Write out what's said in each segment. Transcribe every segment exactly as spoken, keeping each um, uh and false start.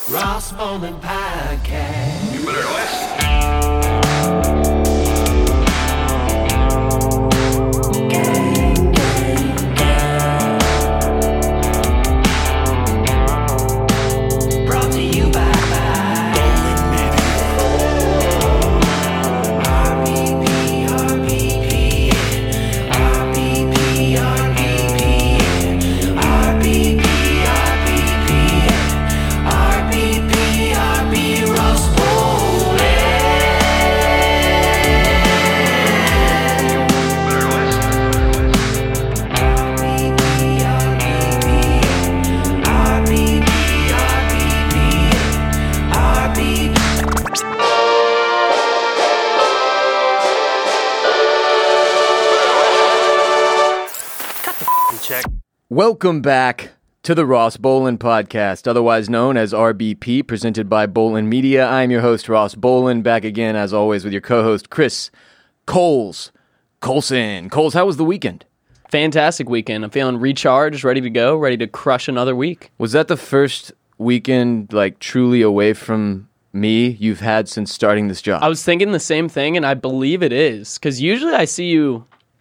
Ross Bowling Podcast. You better listen. Gang, gang, gang. Brought to you by Bowling Media. R B P, R B P, R B P, R B P, R B P, R B P, R B P, R B, Ross Bowling. Check. Welcome back to the Ross Bolin Podcast, otherwise known as R B P, presented by Bolin Media. I'm your host, Ross Bolin, back again, as always, with your co-host, Chris Coles. Colson. Coles, how was the weekend? Fantastic weekend. I'm feeling recharged, ready to go, ready to crush another week. Was that the first weekend, like, truly away from me you've had since starting this job? I was thinking the same thing, and I believe it is, because usually I see you,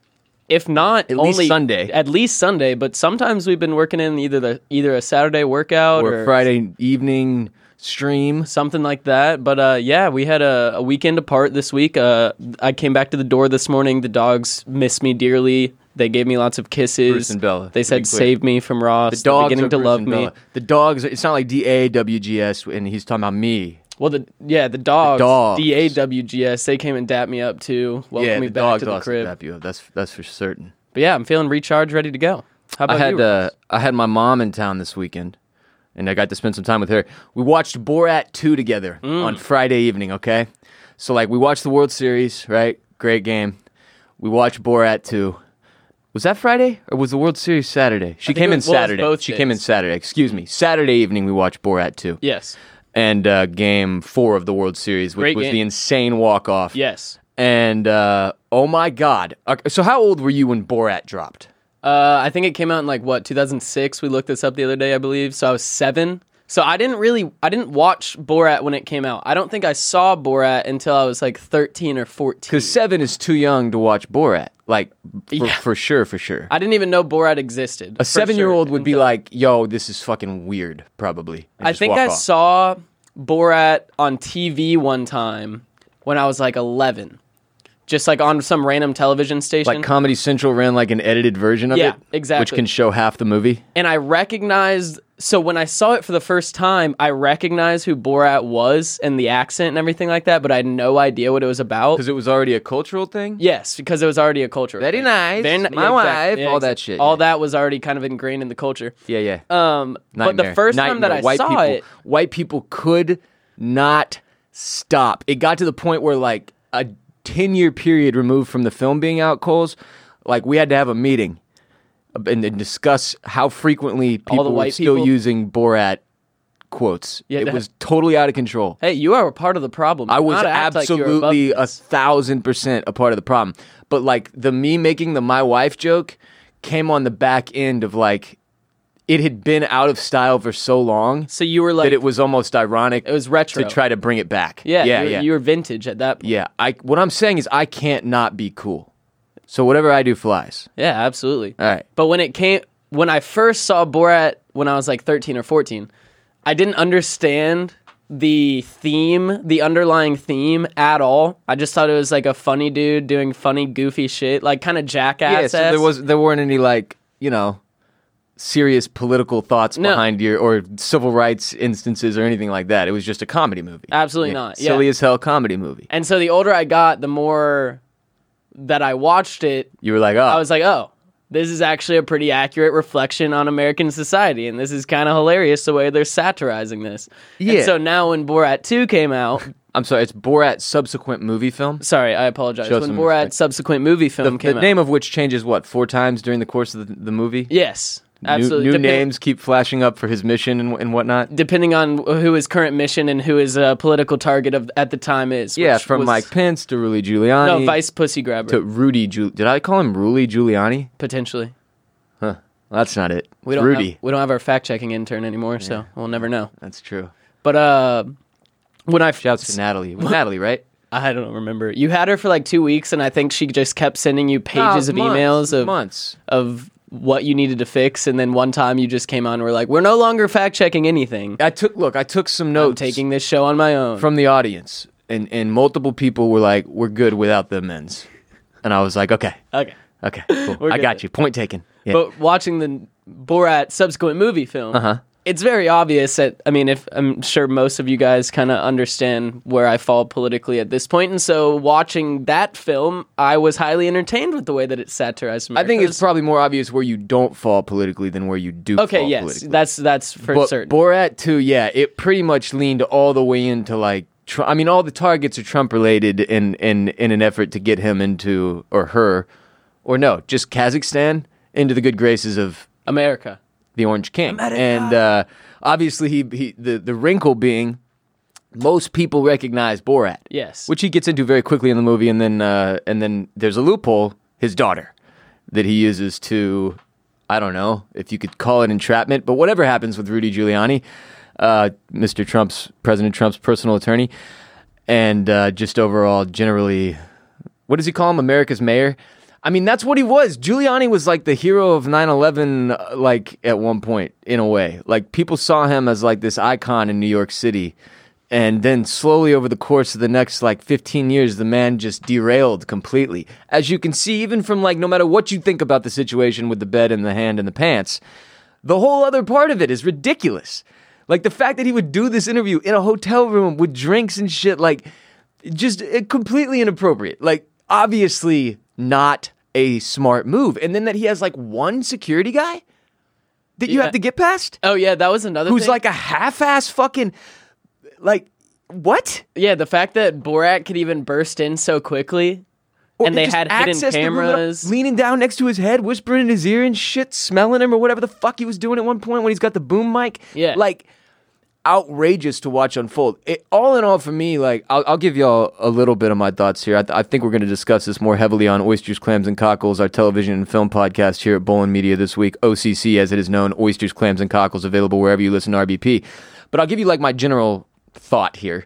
if not At only least Sunday. at least Sunday, but sometimes we've been working in either the either a Saturday workout or or, a Friday evening stream. something like that. But uh, yeah, we had a, a weekend apart this week. Uh, I came back to the door this morning. The dogs miss me dearly. They gave me lots of kisses. Bruce and Bella. They to be said, clear. "Save me from Ross." The dogs They're beginning are to Bruce love and me. Bella. The dogs, it's not like D A W G S, and he's talking about me. Well, the yeah, the dogs, dogs. D A W G S, they came and dapped me up too. Welcome yeah, me the back dogs to the also crib. dap you up. That's, that's for certain. But yeah, I'm feeling recharged, ready to go. How about I had you? uh, I had my mom in town this weekend, and I got to spend some time with her. We watched Borat two together Mm. on Friday evening, okay? So, like, we watched the World Series, right? Great game. We watched Borat two. Was that Friday, or was the World Series Saturday? She think came it in was- well, it was Saturday. both She came in days. Saturday, excuse me. Saturday evening, we watched Borat two. Yes, And uh, game four of the World Series, which Great was game. the insane walk-off. yes. And, uh, oh my God. Okay, so how old were you when Borat dropped? Uh, I think it came out in like what two thousand six. We looked this up the other day, I believe. So I was seven. So I didn't really, I didn't watch Borat when it came out. I don't think I saw Borat until I was like thirteen or fourteen. Because seven is too young to watch Borat. Like, for, Yeah. for sure, for sure. I didn't even know Borat existed. A for seven-year-old sure, would be until- like, yo, this is fucking weird, probably. and I just think walk I off. saw Borat on T V one time when I was like eleven. Just like on some random television station. Like, Comedy Central ran like an edited version of Yeah, it. exactly. Which can show half the movie. and I recognized, so when I saw it for the first time, I recognized who Borat was and the accent and everything like that, but I had no idea what it was about. Because it was already a cultural thing? Yes, because it was already a culture. Very thing. nice. Very ni- My yeah, wife, exactly. Yeah, all that exactly. shit, All yeah. that was already kind of ingrained in the culture. Yeah, yeah. Um, but Nightmare. the first time that Nightmare. I white saw people, it, white people could not stop. It got to the point where, like, a ten-year period removed from the film being out, Coles, like, we had to have a meeting and, and discuss how frequently people were white still people? using Borat quotes. Yeah, it that- was totally out of control. hey, you are a part of the problem. I Do was not act like you're above absolutely a this. thousand percent a part of the problem. But, like, the me making the my wife joke came on the back end of, like, it had been out of style for so long So you were like, that it was almost ironic it was retro. to try to bring it back. yeah, yeah, you, were, yeah. you were vintage at that point. yeah. I what I'm saying is I can't not be cool. So whatever I do flies. Yeah, absolutely. All right. But when it came, when I first saw Borat when I was like thirteen or fourteen, I didn't understand the theme, the underlying theme at all. I just thought it was like a funny dude doing funny, goofy shit, like kind of jackass. Yeah, so there was there weren't any, like, you know, serious political thoughts No. behind your or civil rights instances or anything like that. It was just a comedy movie. Absolutely not, yeah. Silly as hell comedy movie. And so the older I got, the more that I watched it, You were like, oh, I was like, oh, this is actually a pretty accurate reflection on American society, and this is kind of hilarious the way they're satirizing this. Yeah. And so now when Borat two came out, I'm sorry, it's Borat's subsequent movie film. sorry, I apologize. Show When some Borat's respect. subsequent movie film The, came the out. name of which changes, what, four times during the course of the, the movie? Yes, New- absolutely. New, Depen- names keep flashing up for his mission and, and whatnot. Depending on who his current mission and who his uh, political target of at the time is. Yeah, which from was- Mike Pence to Rudy Giuliani. No, Vice Pussy Grabber, to Rudy Giul- Did I call him Rudy Giuliani? potentially. Huh. Well, that's not it. We It's don't Rudy. Have, we don't have our fact checking intern anymore, so we'll never know. That's true. But uh, when I Shouts to Natalie. It was Natalie, right? I don't remember. You had her for like two weeks, and I think she just kept sending you pages No, of months, emails of months. of what you needed to fix, and then one time you just came on and were like, we're no longer fact checking anything. I took look. I took some I'm notes taking this show on my own. from the audience, and and multiple people were like, "We're good without the men's," and I was like, "Okay, okay. okay, cool. We're I good. got you. Point taken." Yeah. But watching the Borat subsequent movie film, Uh-huh. it's very obvious that, I mean, if I'm sure most of you guys kind of understand where I fall politically at this point, and so watching that film, I was highly entertained with the way that it satirized I America. think it's probably more obvious where you don't fall politically than where you do. okay. fall Yes, politically. that's that's for But certain. Borat two, yeah, it pretty much leaned all the way into like. Tr- I mean, all the targets are Trump related in in in an effort to get him into or her, or no, just Kazakhstan into the good graces of America. the Orange King. And uh, obviously, he, he the the wrinkle being most people recognize Borat, Yes. which he gets into very quickly in the movie, and then uh, and then there's a loophole, his daughter, that he uses to, I don't know if you could call it entrapment, but whatever happens with Rudy Giuliani, uh, Mister Trump's President Trump's personal attorney, and uh, just overall generally, what does he call him? America's mayor. I mean, that's what he was. Giuliani was like the hero of nine eleven, uh, like at one point, in a way. Like people saw him as like this icon in New York City. And then slowly over the course of the next like fifteen years, the man just derailed completely. As you can see, even from like, no matter what you think about the situation with the bed and the hand and the pants, the whole other part of it is ridiculous. Like the fact that he would do this interview in a hotel room with drinks and shit, like just uh, completely inappropriate. Like obviously not a smart move. And then that he has like one security guy that you Yeah. have to get past, Oh yeah, that was another who's thing. like a half-ass fucking, like, what? Yeah, the fact that Borat could even burst in so quickly, Or and they just had hidden access the room, cameras. leaning down next to his head, whispering in his ear and shit, smelling him or whatever the fuck he was doing at one point when he's got the boom mic. Yeah. Like, outrageous to watch unfold. It, all in all, for me, like, I'll, I'll give y'all a little bit of my thoughts here. I, th- I think we're going to discuss this more heavily on Oysters, Clams, and Cockles, our television and film podcast here at Bolin Media this week. O C C, as it is known, Oysters, Clams, and Cockles, available wherever you listen to R B P. But I'll give you, like, my general thought here.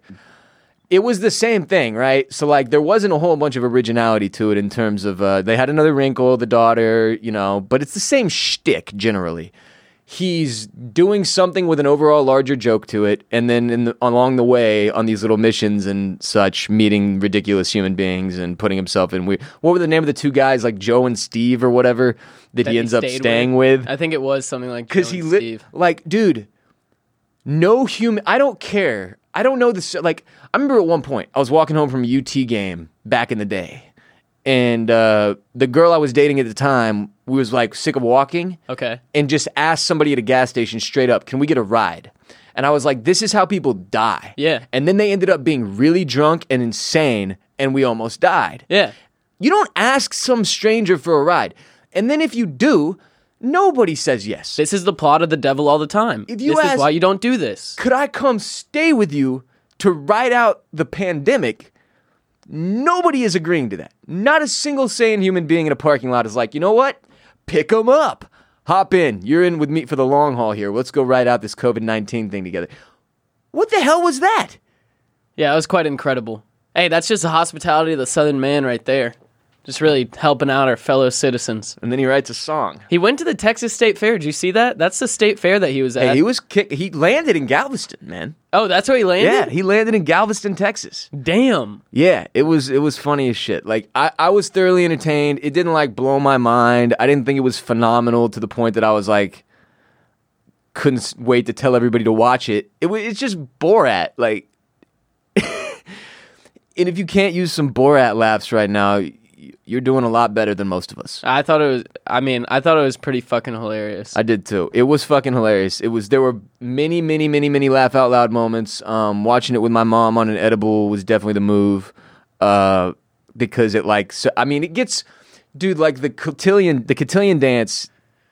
It was the same thing, right? So, like, there wasn't a whole bunch of originality to it in terms of, uh, they had another wrinkle, the daughter, you know, but it's the same shtick, generally. He's doing something with an overall larger joke to it, and then in the, along the way, on these little missions and such, meeting ridiculous human beings and putting himself in weird... What were the name of the two guys, like Joe and Steve or whatever, that, that he ends up stayed staying with? I think it was something like Because Joe he and lit, Steve. like, dude, no human. I don't care. I don't know this. Like, I remember at one point I was walking home from a U T game back in the day, and uh, the girl I was dating at the time was like sick of walking, Okay. and just asked somebody at a gas station straight up, "Can we get a ride?" And I was like, "This is how people die." Yeah. And then they ended up being really drunk and insane, and we almost died. Yeah. You don't ask some stranger for a ride, and then if you do, nobody says yes. This is the plot of The Devil All the Time. If you this ask- is why you don't do this. Could I come stay with you to ride out the pandemic? Nobody is agreeing to that. Not a single sane human being in a parking lot is like, you know what? Pick them up. Hop in. You're in with me for the long haul here. Let's go ride out this covid nineteen thing together. What the hell was that? Yeah, it was quite incredible. Hey, that's just the hospitality of the Southern man right there. Just really helping out our fellow citizens. And then he writes a song. He went to the Texas State Fair. Did you see that? That's the state fair that he was at. Hey, he was kick- he landed in Galveston, man. Oh, that's where he landed? Yeah, he landed in Galveston, Texas. Damn. Yeah, it was it was funny as shit. Like I, I was thoroughly entertained. It didn't like blow my mind. I didn't think it was phenomenal to the point that I was like couldn't s- wait to tell everybody to watch it. It was it's just Borat. Like and if you can't use some Borat laughs right now, y- you're doing a lot better than most of us. I thought it was, I mean, I thought it was pretty fucking hilarious. I did too. It was fucking hilarious. It was there were many, many, many, many laugh out loud moments. Um, watching it with my mom on an edible was definitely the move. Uh, because it like so, I mean it gets dude like the cotillion the cotillion dance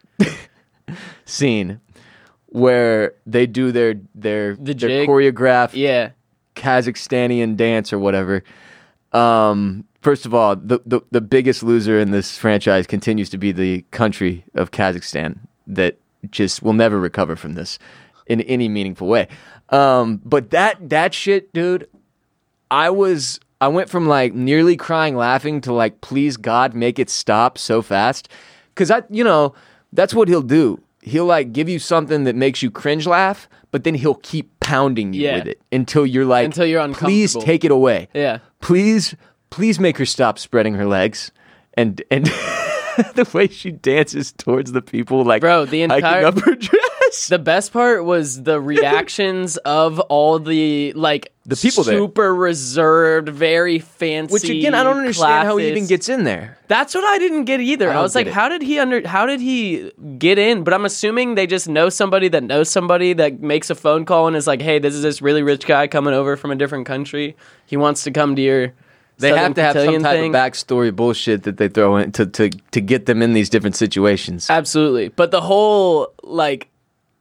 scene where they do their their The their jig? choreographed yeah. Kazakhstanian dance or whatever. Um, first of all, the, the the biggest loser in this franchise continues to be the country of Kazakhstan that just will never recover from this. in any meaningful way. Um, but that that shit, dude, I was I went from like nearly crying laughing to like, please God, make it stop so fast. Cause I, you know, that's what he'll do. He'll like give you something that makes you cringe laugh, but then he'll keep pounding you Yeah. with it until you're like, Until you're please uncomfortable. take it away. Yeah. Please, please make her stop spreading her legs. And and the way she dances towards the people, like Bro, the entire- hiking up her dress. The best part was the reactions of all the like The people there. super reserved, very fancy. Which again, I don't understand how he even classist- gets in there. That's what I didn't get either. I I, don't was like, get it. how did he under? How did he get in? But I'm assuming they just know somebody that knows somebody that makes a phone call and is like, "Hey, this is this really rich guy coming over from a different country. He wants to come to your." They Southern have to have some Cotillion type thing. of backstory bullshit that they throw in to, to, to get them in these different situations. Absolutely. But the whole like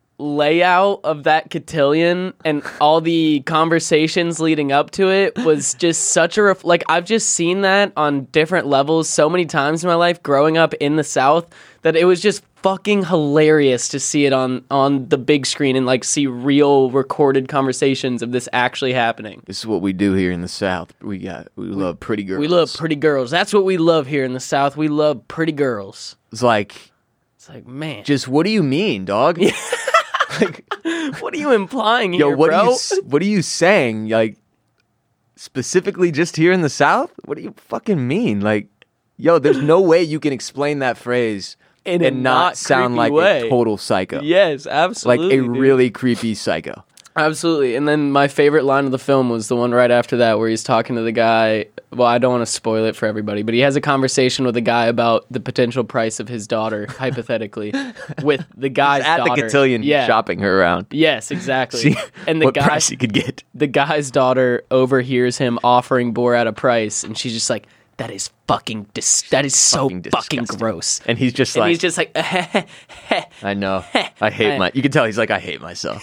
layout of that cotillion and all the conversations leading up to it was just such a ref- like I've just seen that on different levels so many times in my life growing up in the South that it was just fucking hilarious to see it on on the big screen and like see real recorded conversations of this actually happening. This is what we do here in the South. We got we love pretty girls. We love pretty girls. That's what we love here in the South. We love pretty girls. It's like, It's like, man, just what do you mean, dog? Like, what are you implying yo, here, what bro? are you s- what are you saying? Like, specifically just here in the South? What do you fucking mean? Like, yo, there's no way you can explain that phrase In a and not not sound creepy like way. a total psycho. Yes, Like absolutely. a dude. really creepy psycho. Absolutely. And then my favorite line of the film was the one right after that where he's talking to the guy. Well, I don't want to spoil it for everybody, but he has a conversation with a guy about the potential price of his daughter, hypothetically, with the guy's At daughter. the cotillion, yeah. shopping her around. Yes, exactly. See and the what guy, price he could get. the guy's daughter overhears him offering Borat a price, and she's just like, "That is fucking dis- that is so Fucking fucking, disgusting. gross." And he's just And like, he's just like, I know. I hate my. You can tell he's like, I hate myself.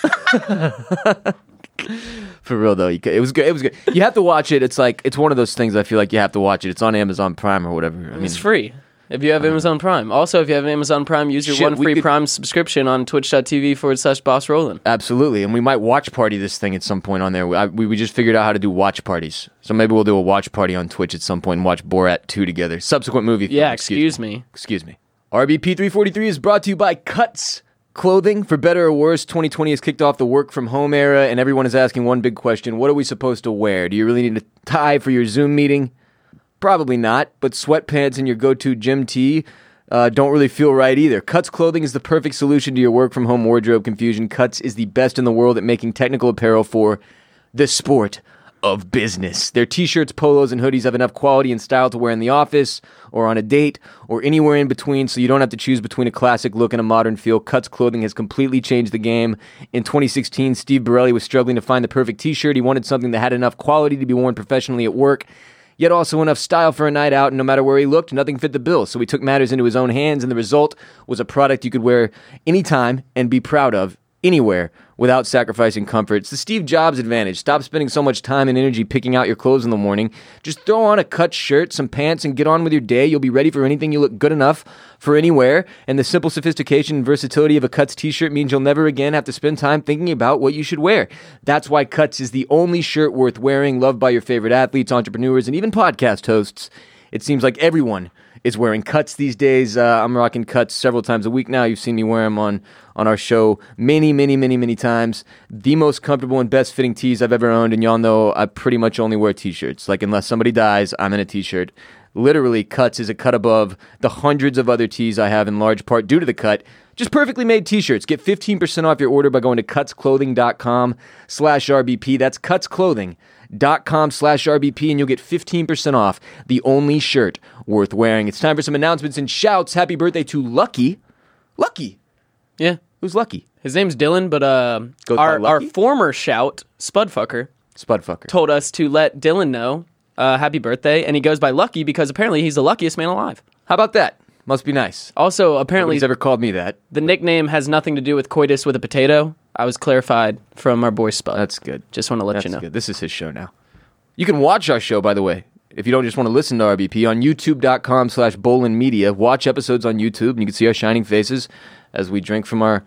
For real though, you ca- it was good. It was good. You have to watch it. It's like it's one of those things. I feel like you have to watch it. It's on Amazon Prime or whatever. I mean, It's free if you have Amazon Prime. Also, if you have Amazon Prime, use your Shit, one we free could- Prime subscription on twitch.tv forward slash boss Roland. absolutely. And we might watch party this thing at some point on there. I, we we just figured out how to do watch parties. So maybe we'll do a watch party on Twitch at some point and watch Borat two together. Subsequent movie. film, Yeah, excuse me. Excuse me. R B P three forty-three is brought to you by Cuts Clothing. For better or worse, twenty twenty has kicked off the work from home era, and everyone is asking one big question: what are we supposed to wear? Do you really need a tie for your Zoom meeting? Probably not, but sweatpants and your go-to gym tee uh, don't really feel right either. Cuts Clothing is the perfect solution to your work from home wardrobe confusion. Cuts is the best in the world at making technical apparel for the sport of business. Their t-shirts, polos, and hoodies have enough quality and style to wear in the office or on a date or anywhere in between, so you don't have to choose between a classic look and a modern feel. Cuts Clothing has completely changed the game. In twenty sixteen, Steve Borelli was struggling to find the perfect t-shirt. He wanted something that had enough quality to be worn professionally at work, yet also enough style for a night out, and no matter where he looked, nothing fit the bill. So he took matters into his own hands, and the result was a product you could wear anytime and be proud of anywhere without sacrificing comfort. It's the Steve Jobs advantage. Stop spending so much time and energy picking out your clothes in the morning. Just throw on a cut shirt, some pants, and get on with your day. You'll be ready for anything. You look good enough for anywhere. And the simple sophistication and versatility of a Cuts t-shirt means you'll never again have to spend time thinking about what you should wear. That's why Cuts is the only shirt worth wearing, loved by your favorite athletes, entrepreneurs, and even podcast hosts. It seems like everyone is wearing Cuts these days. Uh, I'm rocking Cuts several times a week now. You've seen me wear them on, on our show many, many, many, many times. The most comfortable and best fitting tees I've ever owned, and y'all know I pretty much only wear t-shirts. Like, unless somebody dies, I'm in a t-shirt. Literally, Cuts is a cut above the hundreds of other tees I have, in large part due to the Cut. Just perfectly made t-shirts. Get fifteen percent off your order by going to cutsclothing.com slash RBP. That's cutsclothing.com slash RBP, and you'll get fifteen percent off the only shirt worth wearing. It's time for some announcements and shouts. Happy birthday to Lucky. Lucky. Yeah. Who's Lucky? His name's Dylan, but uh, Goes by our, our Lucky? former shout, Spudfucker, Spudfucker. told us to let Dylan know uh, happy birthday, and he goes by Lucky because apparently he's the luckiest man alive. How about that? Must be nice. Also, apparently, Nobody's ever called me that. the nickname has nothing to do with coitus with a potato. I was clarified from our boy Spud. That's good. Just want to let That's you know. good. This is his show now. You can watch our show, by the way, if you don't just want to listen to R B P, on youtube.com slash Bolin Media. Watch episodes on YouTube, and you can see our shining faces as we drink from our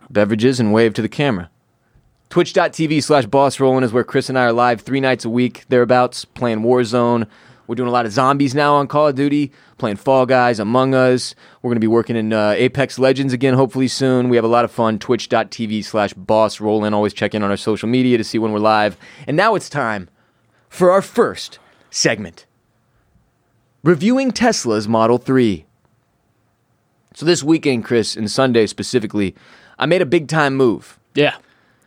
beverages, and wave to the camera. Twitch.tv slash Boss Rollin is where Chris and I are live three nights a week, thereabouts, playing Warzone. We're doing a lot of zombies now on Call of Duty, playing Fall Guys, Among Us. We're going to be working in uh, Apex Legends again, hopefully soon. We have a lot of fun. Twitch.tv slash Boss Rollin. Always check in on our social media to see when we're live. And now it's time for our first segment. Reviewing Tesla's Model three. So this weekend, Chris, and Sunday specifically, I made a big-time move. Yeah.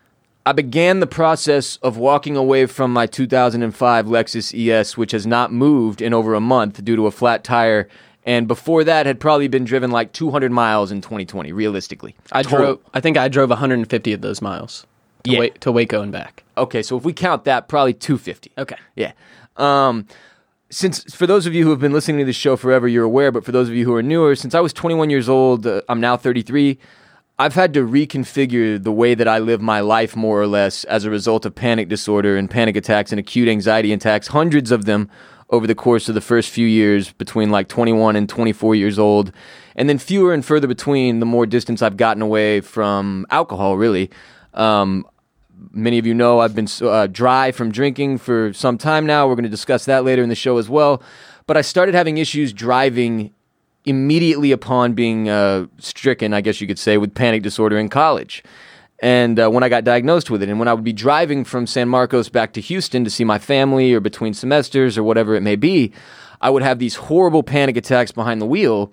I began the process of walking away from my two thousand five Lexus E S, which has not moved in over a month due to a flat tire, and before that had probably been driven like two hundred miles in twenty twenty, realistically. I Total. drove. I think I drove one hundred fifty of those miles to, Yeah. Wa- to Waco and back. Okay, so if we count that, probably two hundred fifty. Okay. Yeah. Um, since, for those of you who have been listening to this show forever, you're aware, but for those of you who are newer, since I was twenty-one years old, uh, I'm now thirty-three, I've had to reconfigure the way that I live my life more or less as a result of panic disorder and panic attacks and acute anxiety attacks, hundreds of them over the course of the first few years between like twenty-one and twenty-four years old, and then fewer and further between the more distance I've gotten away from alcohol, really. Um, many of you know I've been uh, dry from drinking for some time now. We're going to discuss that later in the show as well. But I started having issues driving immediately upon being uh, stricken, I guess you could say, with panic disorder in college. And uh, when I got diagnosed with it, and when I would be driving from San Marcos back to Houston to see my family or between semesters or whatever it may be, I would have these horrible panic attacks behind the wheel,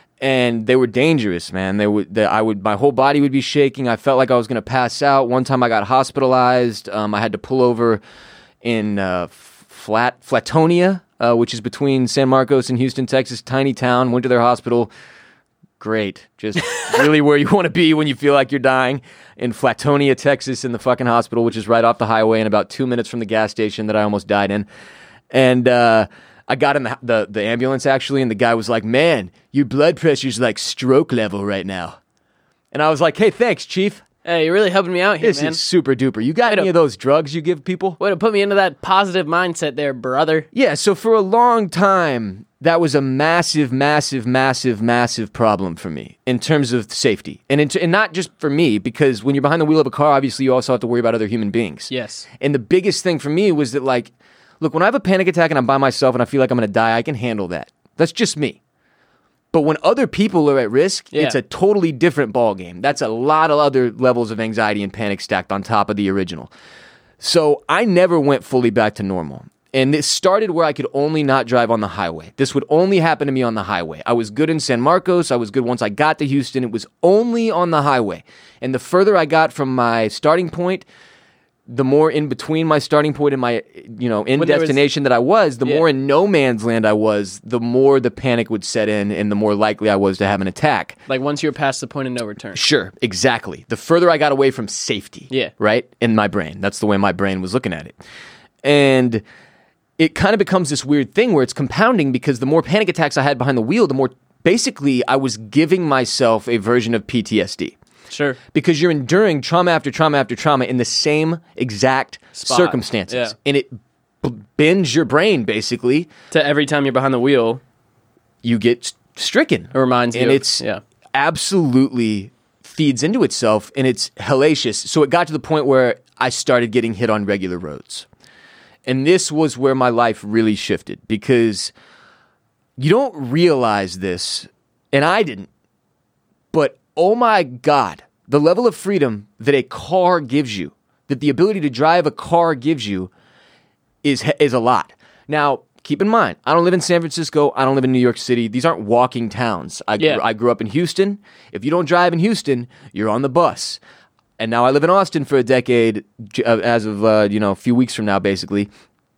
and they were dangerous, man. They would, they, I would, my whole body would be shaking. I felt like I was going to pass out. One time I got hospitalized. Um, I had to pull over in uh, Flat Flatonia, Uh, which is between San Marcos and Houston, Texas, tiny town. Went to their hospital. Great. Just really where you want to be when you feel like you're dying. In Flatonia, Texas, in the fucking hospital, which is right off the highway and about two minutes from the gas station that I almost died in. And uh, I got in the, the, the ambulance, actually, and the guy was like, man, your blood pressure's like stroke level right now. And I was like, hey, thanks, chief. Hey, you're really helping me out here, This man. is super duper. You got Way to- any of those drugs you give people? Way to put me into that positive mindset there, brother. Yeah, so for a long time, that was a massive, massive, massive, massive problem for me in terms of safety. And, in, and not just for me, because when you're behind the wheel of a car, obviously you also have to worry about other human beings. Yes. And the biggest thing for me was that, like, look, when I have a panic attack and I'm by myself and I feel like I'm going to die, I can handle that. That's just me. But when other people are at risk, Yeah. it's a totally different ballgame. That's a lot of other levels of anxiety and panic stacked on top of the original. So I never went fully back to normal. And this started where I could only not drive on the highway. This would only happen to me on the highway. I was good in San Marcos. I was good once I got to Houston. It was only on the highway. And the further I got from my starting point, the more in between my starting point and my, you know, in When there was- destination that I was, the Yeah. more in no man's land I was, the more the panic would set in and the more likely I was to have an attack. Like once you're past the point of no return. Sure, exactly. The further I got away from safety. Yeah. Right? In my brain. That's the way my brain was looking at it. And it kind of becomes this weird thing where it's compounding because the more panic attacks I had behind the wheel, the more basically I was giving myself a version of P T S D. Sure. Because you're enduring trauma after trauma after trauma in the same exact Spot. circumstances. Yeah. And it b- bends your brain, basically. To every time you're behind the wheel, You get s- stricken. it reminds you And of- it's yeah. absolutely feeds into itself, and it's hellacious. So it got to the point where I started getting hit on regular roads. And this was where my life really shifted, because you don't realize this, and I didn't, but oh my God, the level of freedom that a car gives you, that the ability to drive a car gives you, is is a lot. Now, keep in mind, I don't live in San Francisco. I don't live in New York City. These aren't walking towns. I, Yeah. grew, I grew up in Houston. If you don't drive in Houston, you're on the bus. And now I live in Austin for a decade, j- uh, as of uh, you know a few weeks from now, basically.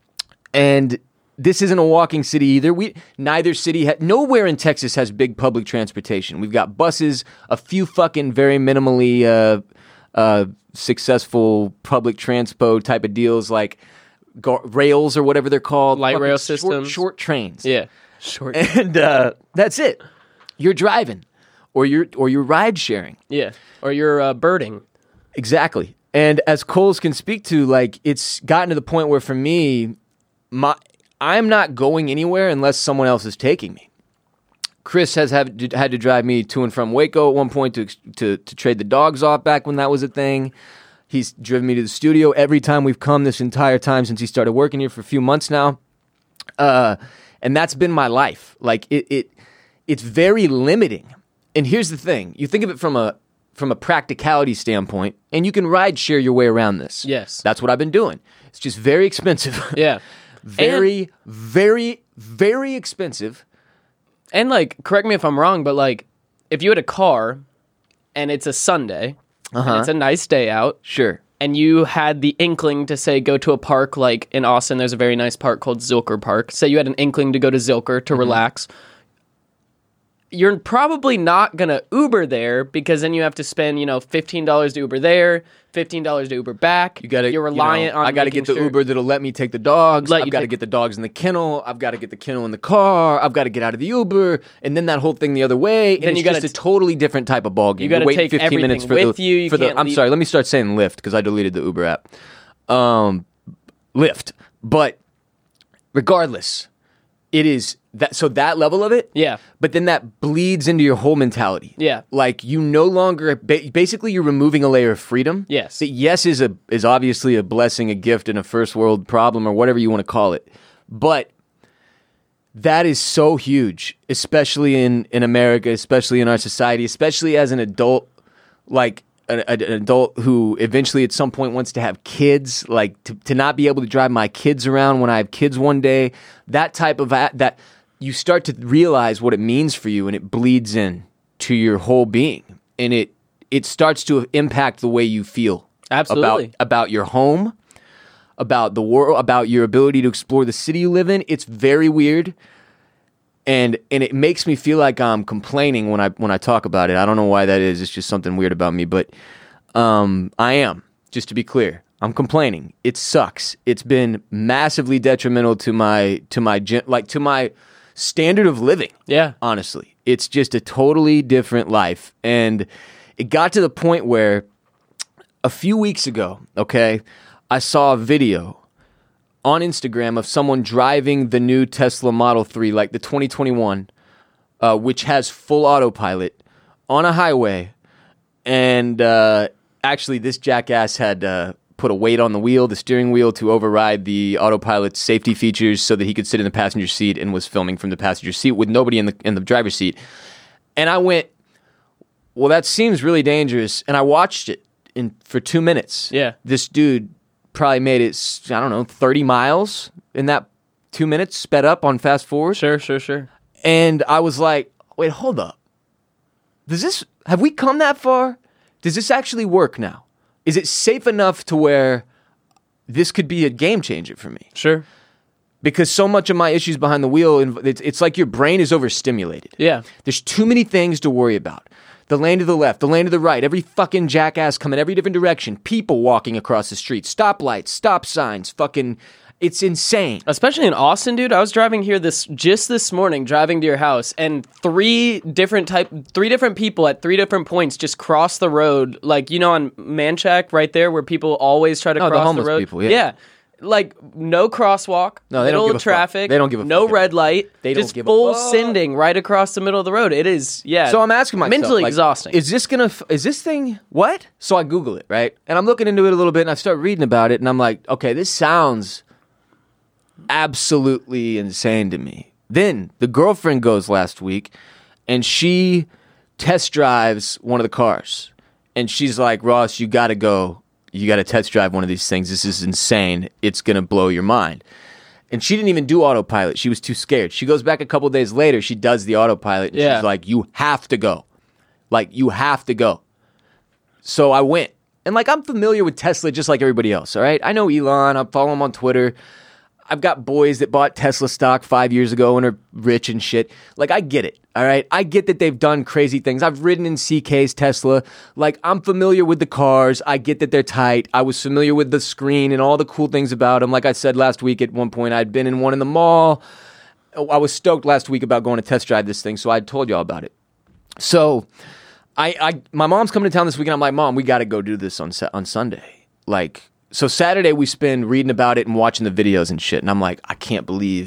And this isn't a walking city either. We neither city, ha- nowhere in Texas has big public transportation. We've got buses, a few fucking very minimally uh, uh, successful public transpo type of deals like gar- rails or whatever they're called, Light Fucking rail short- systems. short trains. Yeah. Short. And uh, that's it. You're driving, or you're or you're ride sharing. Yeah. Or you're uh, birding. Exactly. And as Coles can speak to, like, it's gotten to the point where for me, my I'm not going anywhere unless someone else is taking me. Chris has had, had to drive me to and from Waco at one point to, to to trade the dogs off back when that was a thing. He's driven me to the studio every time we've come this entire time since he started working here for a few months now. Uh, and that's been my life. Like it, it, it's very limiting. And here's the thing: you think of it from a from a practicality standpoint, and you can ride share your way around this. Yes, that's what I've been doing. It's just very expensive. Yeah, very, and, very, very expensive. And like, correct me if I'm wrong, but like, if you had a car, and it's a Sunday, uh-huh. and it's a nice day out, sure. And you had the inkling to say go to a park like in Austin, there's a very nice park called Zilker Park. Say you had an inkling to go to Zilker to mm-hmm. relax. You're probably not going to Uber there because then you have to spend, you know, fifteen dollars to Uber there, fifteen dollars to Uber back. You gotta, You're reliant you know, on I got to get the sure. Uber that'll let me take the dogs. Let I've got to take- get the dogs in the kennel. I've got to get the kennel in the car. I've got to get out of the Uber. And then that whole thing the other way. And then it's you gotta just t- a totally different type of ballgame. You got to wait take fifteen minutes for with the, you. you for the, can't I'm leave- sorry, let me start saying Lyft because I deleted the Uber app. Um, Lyft. But regardless, it is that so that level of it. Yeah. But then that bleeds into your whole mentality. Yeah. Like you no longer ba- basically you're removing a layer of freedom. Yes. That yes is a is obviously a blessing, a gift, and a first world problem or whatever you want to call it. But that is so huge, especially in, in America, especially in our society, especially as an adult, like an, an adult who eventually at some point wants to have kids, like to, to not be able to drive my kids around when I have kids one day, that type of, a- that you start to realize what it means for you and it bleeds in to your whole being. And it, it starts to impact the way you feel Absolutely. about, about your home, about the world, about your ability to explore the city you live in. It's very weird. And and it makes me feel like I'm complaining when I when I talk about it. I don't know why that is. It's just something weird about me, but um, I am. Just to be clear, I'm complaining. It sucks. It's been massively detrimental to my to my gen- like to my standard of living. Yeah. Honestly, it's just a totally different life, and it got to the point where a few weeks ago, okay, I saw a video on Instagram of someone driving the new Tesla Model three, like the twenty twenty-one, uh, which has full autopilot on a highway. And uh, actually, this jackass had uh, put a weight on the wheel, the steering wheel, to override the autopilot's safety features so that he could sit in the passenger seat and was filming from the passenger seat with nobody in the in the driver's seat. And I went, well, that seems really dangerous. And I watched it in for two minutes. Yeah. This dude probably made it, I don't know, thirty miles in that two minutes, sped up on fast forward. Sure, sure, sure. And I was like, wait, hold up. Does this, have we come that far? Does this actually work now? Is it safe enough to where this could be a game changer for me? Sure. Because so much of my issues behind the wheel, it's, it's like your brain is overstimulated. Yeah. There's too many things to worry about. The lane to the left, the lane to the right, every fucking jackass coming every different direction, people walking across the street, stoplights, stop signs, fucking, it's insane. Especially in Austin, dude. I was driving here this just this morning, driving to your house, and three different type, three different people at three different points just crossed the road, like you know on Manchac right there, where people always try to Oh, the cross homeless the road. people, yeah. yeah. Like no crosswalk, No, they don't middle give of a fuck. traffic. They don't give a no fuck. red light. They don't just give a full fuck. sending right across the middle of the road. It is, yeah. So I'm asking myself, mentally like, exhausting. Is this gonna? f- Is this thing what? So I Google it, right? And I'm looking into it a little bit, and I start reading about it, and I'm like, okay, this sounds absolutely insane to me. Then the girlfriend goes last week, and she test drives one of the cars, and she's like, Ross, you got to go. You got to test drive one of these things. This is insane. It's gonna blow your mind. And she didn't even do autopilot. She was too scared. She goes back a couple days later. She does the autopilot. And Yeah. She's like, you have to go. Like, you have to go. So I went. And, like, I'm familiar with Tesla just like everybody else, all right? I know Elon. I follow him on Twitter. I've got boys that bought Tesla stock five years ago and are rich and shit. Like, I get it, all right? I get that they've done crazy things. I've ridden in C K's Tesla. Like, I'm familiar with the cars. I get that they're tight. I was familiar with the screen and all the cool things about them. Like I said last week at one point, I'd been in one in the mall. I was stoked last week about going to test drive this thing, so I told y'all about it. So, I, I my mom's coming to town this weekend. I'm like, Mom, we got to go do this on on Sunday. Like, so Saturday we spend reading about it and watching the videos and shit. And I'm like, I can't believe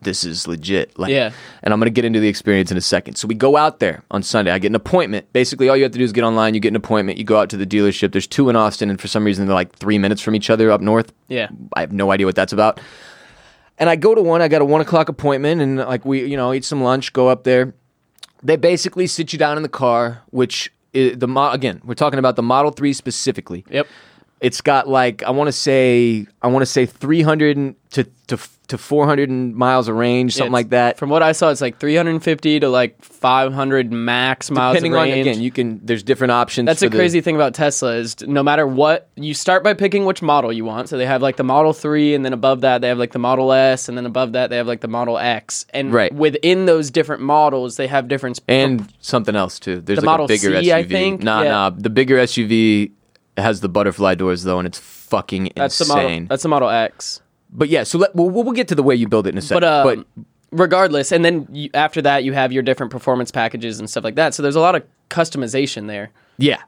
this is legit. Like, Yeah. And I'm going to get into the experience in a second. So we go out there on Sunday. I get an appointment. Basically, all you have to do is get online. You get an appointment. You go out to the dealership. There's two in Austin, and for some reason, they're like three minutes from each other up north. Yeah. I have no idea what that's about. And I go to one. I got a one o'clock appointment, and like we, you know, eat some lunch, go up there. They basically sit you down in the car, which is the mo- again, we're talking about the Model three specifically. Yep. It's got like I want to say I want to say three hundred to to to four hundred miles of range, something Yeah, like that. From what I saw, it's like three hundred fifty to like five hundred max miles Depending of on range. again, you can there's different options. That's for the the- crazy thing about Tesla is no matter what, you start by picking which model you want. So they have like the Model three, and then above that they have like the Model S, and then above that they have like the Model X. And Right. within those different models, they have different sp- and something else too. There's The like Model a bigger C, S U V. I think? Nah, Yeah. nah. The bigger S U V has the butterfly doors though, and it's fucking that's insane. the model. That's the Model X. But yeah, so let, we'll, we'll get to the way you build it in a second. But, um, regardless, and then you, after that, you have your different performance packages and stuff like that. So there's a lot of customization there. yeah,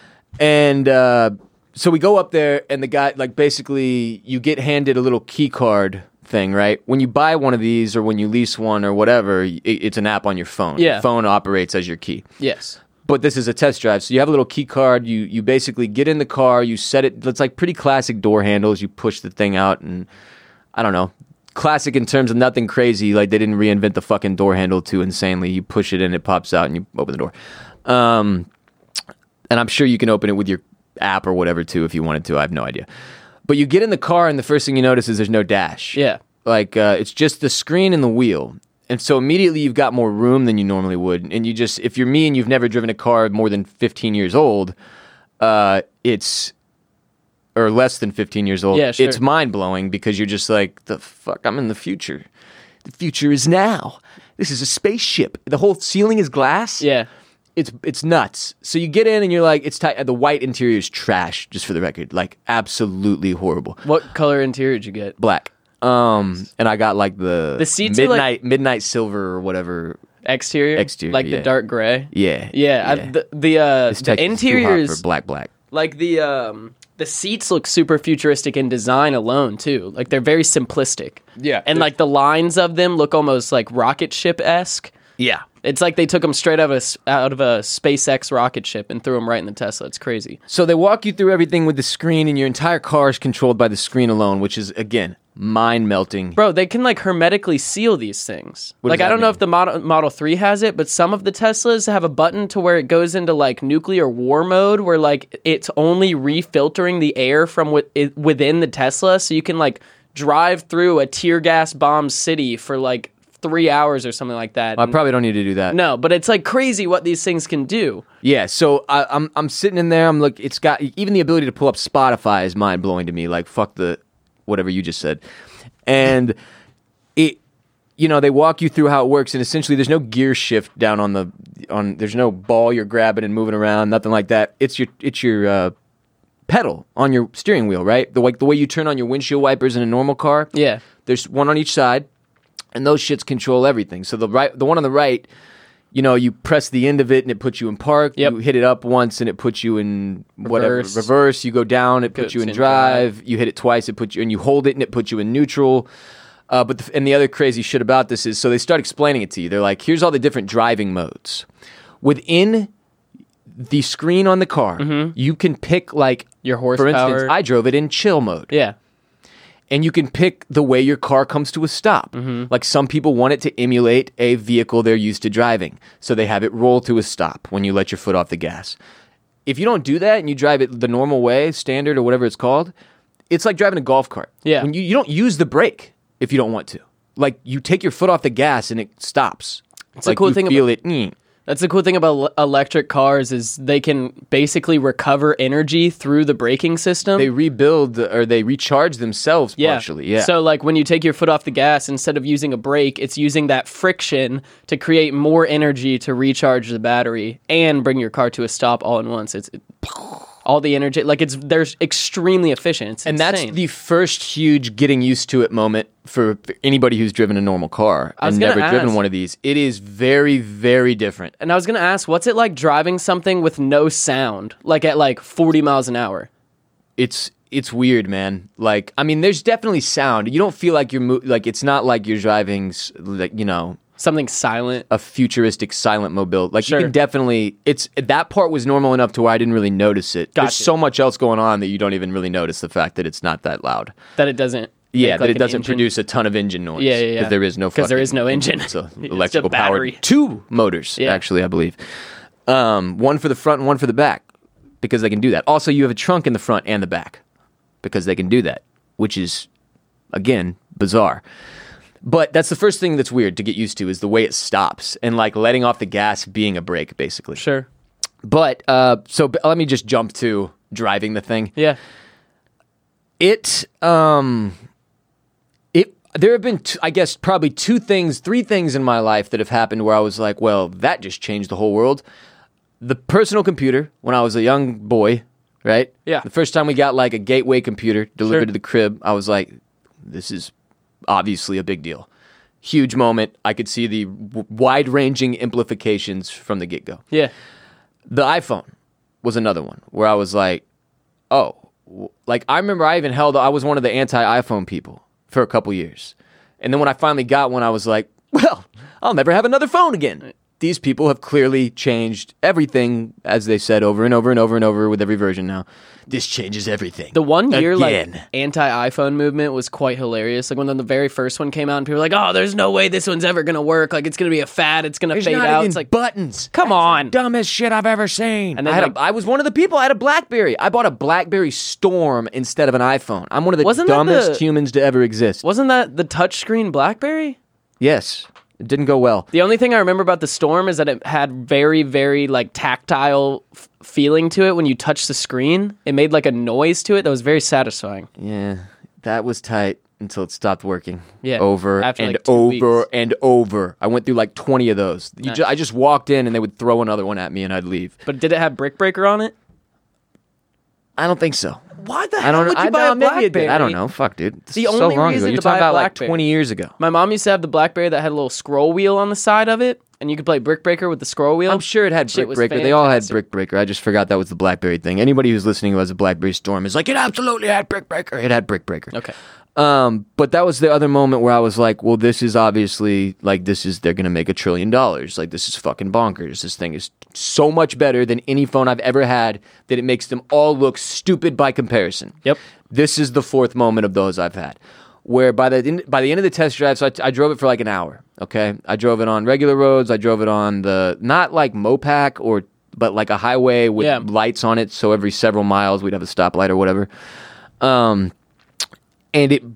and uh, so we go up there, and the guy like basically you get handed a little key card thing, right? When you buy one of these or when you lease one or whatever, it, it's an app on your phone. Yeah. Your phone operates as your key. Yes. But this is a test drive, so you have a little key card. You you basically get in the car, you set it. It's like pretty classic door handles. You push the thing out, and I don't know, classic in terms of nothing crazy. Like they didn't reinvent the fucking door handle too insanely. You push it in, it pops out, and you open the door. Um, and I'm sure you can open it with your app or whatever too if you wanted to. I have no idea. But you get in the car, and the first thing you notice is there's no dash. Yeah. Like uh, it's just the screen and the wheel. And so immediately you've got more room than you normally would. And you just, if you're me and you've never driven a car more than fifteen years old, uh, it's, or less than fifteen years old, Yeah, sure. it's mind blowing because you're just like, the fuck, I'm in the future. The future is now. This is a spaceship. The whole ceiling is glass. Yeah. It's it's nuts. So you get in and you're like, it's tight. The white interior is trash, just for the record. Like, absolutely horrible. What color interior did you get? Black. Um, and I got like the, The seats are, like- midnight midnight silver or whatever. Exterior? Exterior, Like yeah. the dark gray? Yeah, Yeah. I, the the, uh, This the tech is too hot interiors, for black black. like the um, the seats look super futuristic in design alone, too. Like they're very simplistic. Yeah, And they're- like the lines of them look almost like rocket ship-esque. Yeah, It's like they took them straight out of a, s- out of a SpaceX rocket ship and threw them right in the Tesla. It's crazy. so they walk you through everything with the screen, and your entire car is controlled by the screen alone, which is again mind melting. Bro, they can like hermetically seal these things. What Like does I that don't know mean? if the Model, Model three has it, but some of the Teslas have a button to where it goes into like nuclear war mode where like it's only refiltering the air from wi- it, within the Tesla, so you can like drive through a tear gas bomb city for like three hours or something like that. I probably don't need to do that. No, but it's like crazy what these things can do. Yeah, so I, I'm I'm sitting in there. I'm like, it's got even the ability to pull up Spotify is mind blowing to me. Like, fuck the whatever you just said, and it, you know, they walk you through how it works, and essentially, there's no gear shift down on the on. There's no ball you're grabbing and moving around, nothing like that. It's your it's your uh, pedal on your steering wheel, right? The like the way you turn on your windshield wipers in a normal car. Yeah. There's one on each side, and those shits control everything. So the right, the one on the right, you know, you press the end of it and it puts you in park. Yep. You hit it up once and it puts you in whatever Reverse. reverse. You go down, it puts you in in drive. You hit it twice, it puts you, and you hold it and it puts you in neutral. Uh, but the, and the other crazy shit about this is, so they start explaining it to you. They're like, here's all the different driving modes within the screen on the car. You can pick like Your For horsepower. instance, I drove it in chill mode. Yeah. And you can pick the way your car comes to a stop. Mm-hmm. Like some people want it to emulate a vehicle they're used to driving. So they have it roll to a stop when you let your foot off the gas. If you don't do that and you drive it the normal way, standard or whatever it's called, it's like driving a golf cart. Yeah. When you, you don't use the brake if you don't want to. Like you take your foot off the gas and it stops. It's a like cool you thing feel it. mm. That's the cool thing about el- electric cars is they can basically recover energy through the braking system. They rebuild or they recharge themselves yeah. partially. Yeah. So like when you take your foot off the gas, instead of using a brake, it's using that friction to create more energy to recharge the battery and bring your car to a stop all in once. It's it, all the energy, like it's they're extremely efficient. It's And insane. that's the first huge getting used to it moment for anybody who's driven a normal car I was and gonna never driven ask. one of these. It is very, very different. And I was gonna ask, what's it like driving something with no sound, like at like forty miles an hour? It's it's weird, man. Like, I mean, there's definitely sound. You don't feel like you're mo- like it's not like you're driving, s- like you know, Something silent. a futuristic silent mobile. Like Sure. you can definitely. It's that part was normal enough to where I didn't really notice it. There's Gotcha. so much else going on that you don't even really notice the fact that it's not that loud. That it doesn't. Yeah, make, that like, it an doesn't engine. produce a ton of engine noise. Yeah, yeah, yeah. Because there is no 'Cause there fucking is no engine. It's a It's a electrical battery. powered two motors. Yeah. Actually, I believe. Um, one for the front and one for the back because they can do that. Also, you have a trunk in the front and the back because they can do that, which is again bizarre. But that's the first thing that's weird to get used to is the way it stops and like letting off the gas being a brake, basically. Sure. But uh, so b- let me just jump to driving the thing. Yeah. It um it there have been t- I guess probably two things, three things in my life that have happened where I was like, well, that just changed the whole world. The personal computer when I was a young boy, right? Yeah. The first time we got like a gateway computer delivered Sure. to the crib, I was like, this is obviously a big deal. Huge moment. I could see the w- wide-ranging implications from the get-go. Yeah. The iPhone was another one where I was like, oh, w- like I remember I even held, I was one of the anti-iPhone people for a couple years. And then when I finally got one, I was like, well, I'll never have another phone again. These people have clearly changed everything, as they said over and over and over and over with every version now. This changes everything. The one year Again. like anti-iPhone movement was quite hilarious. Like when the very first one came out and people were like, "Oh, there's no way this one's ever gonna work. Like it's gonna be a fad. It's gonna There's fade not out." even It's like, buttons. come That's on. the dumbest shit I've ever seen. And then, I, had like- a, I was one of the people. I had a BlackBerry. I bought a BlackBerry Storm instead of an iPhone. I'm one of the Wasn't that dumbest the- humans to ever exist. wasn't that the touchscreen BlackBerry? Yes, it didn't go well. The only thing I remember about the Storm is that it had very, very like tactile f- feeling to it when you touch the screen. It made like a noise to it that was very satisfying. Yeah, that was tight until it stopped working. Yeah, over after, and like, two over weeks. and over. I went through like twenty of those. You Nice. ju- I just walked in and they would throw another one at me and I'd leave. But did it have Brick Breaker on it? I don't think so. Why the I hell don't. would you I, buy no, a maybe it BlackBerry? did. I don't know. Fuck, dude. This The is so only long ago. reason You're to buy talking a about like BlackBerry- twenty years ago. My mom used to have the BlackBerry that had a little scroll wheel on the side of it, and you could play Brick Breaker with the scroll wheel. I'm sure it had Shit Brick was Breaker. They all had fantastic. Brick Breaker. I just forgot that was the BlackBerry thing. Anybody who's listening who has a BlackBerry Storm is like, it absolutely had Brick Breaker. It had Brick Breaker. Okay. Um, but that was the other moment where I was like, well, this is obviously like this is they're gonna make a trillion dollars. Like this is fucking bonkers. This thing is so much better than any phone I've ever had that it makes them all look stupid by comparison. Yep. This is the fourth moment of those I've had, where by the end, by the end of the test drive, so I, I drove it for like an hour. Okay, I drove it on regular roads. I drove it on the not like Mopac or but like a highway with Yeah. lights on it. So every several miles we'd have a stoplight or whatever. Um, and it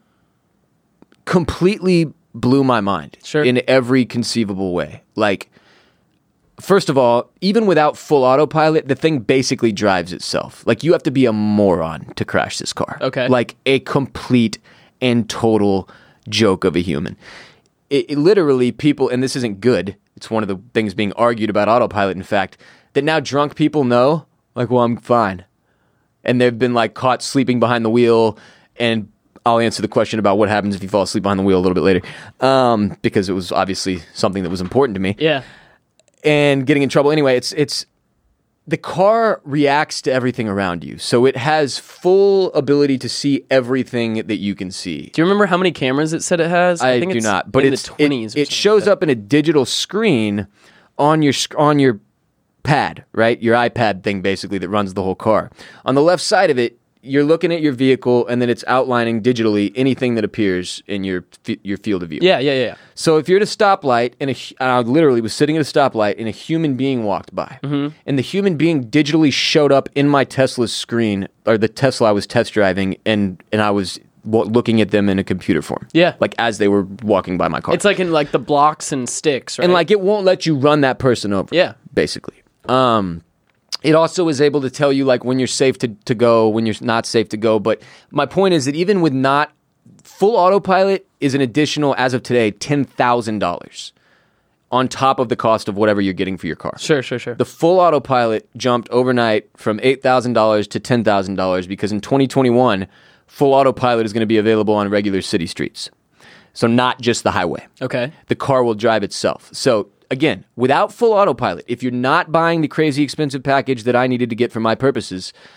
completely blew my mind Sure. in every conceivable way. Like, first of all, even without full autopilot, the thing basically drives itself. Like, you have to be a moron to crash this car. Okay. Like, a complete and total joke of a human. It, it literally, people, and this isn't good, it's one of the things being argued about autopilot, in fact, that now drunk people know, like, well, I'm fine. And they've been, like, caught sleeping behind the wheel, and I'll answer the question about what happens if you fall asleep behind the wheel a little bit later, um, because it was obviously something that was important to me. Yeah. And getting in trouble anyway. It's it's the car reacts to everything around you, so it has full ability to see everything that you can see. Do you remember how many cameras it said it has? I, think do it's not, but in it's the it, twenties. it shows up in a digital screen on your sc- on your pad, right? Your iPad thing, basically, that runs the whole car. On the left side of it, you're looking at your vehicle, and then it's outlining digitally anything that appears in your f- your field of view. Yeah, yeah, yeah. So if you're at a stoplight, and, a, hu- and I literally was sitting at a stoplight, and a human being walked by, Mm-hmm. and the human being digitally showed up in my Tesla's screen, or the Tesla I was test driving, and and I was wa- looking at them in a computer form. Yeah. like as they were walking by my car. It's like in like the blocks and sticks, right? and like it won't let you run that person over. Yeah. basically. Um, it also is able to tell you like when you're safe to, to go, when you're not safe to go. But my point is that even with not full autopilot is an additional, as of today, ten thousand dollars on top of the cost of whatever you're getting for your car. Sure, sure, sure. The full autopilot jumped overnight from eight thousand dollars to ten thousand dollars because in twenty twenty-one, full autopilot is going to be available on regular city streets. So not just the highway. Okay. The car will drive itself. So again, without full autopilot, if you're not buying the crazy expensive package that I needed to get for my purposes,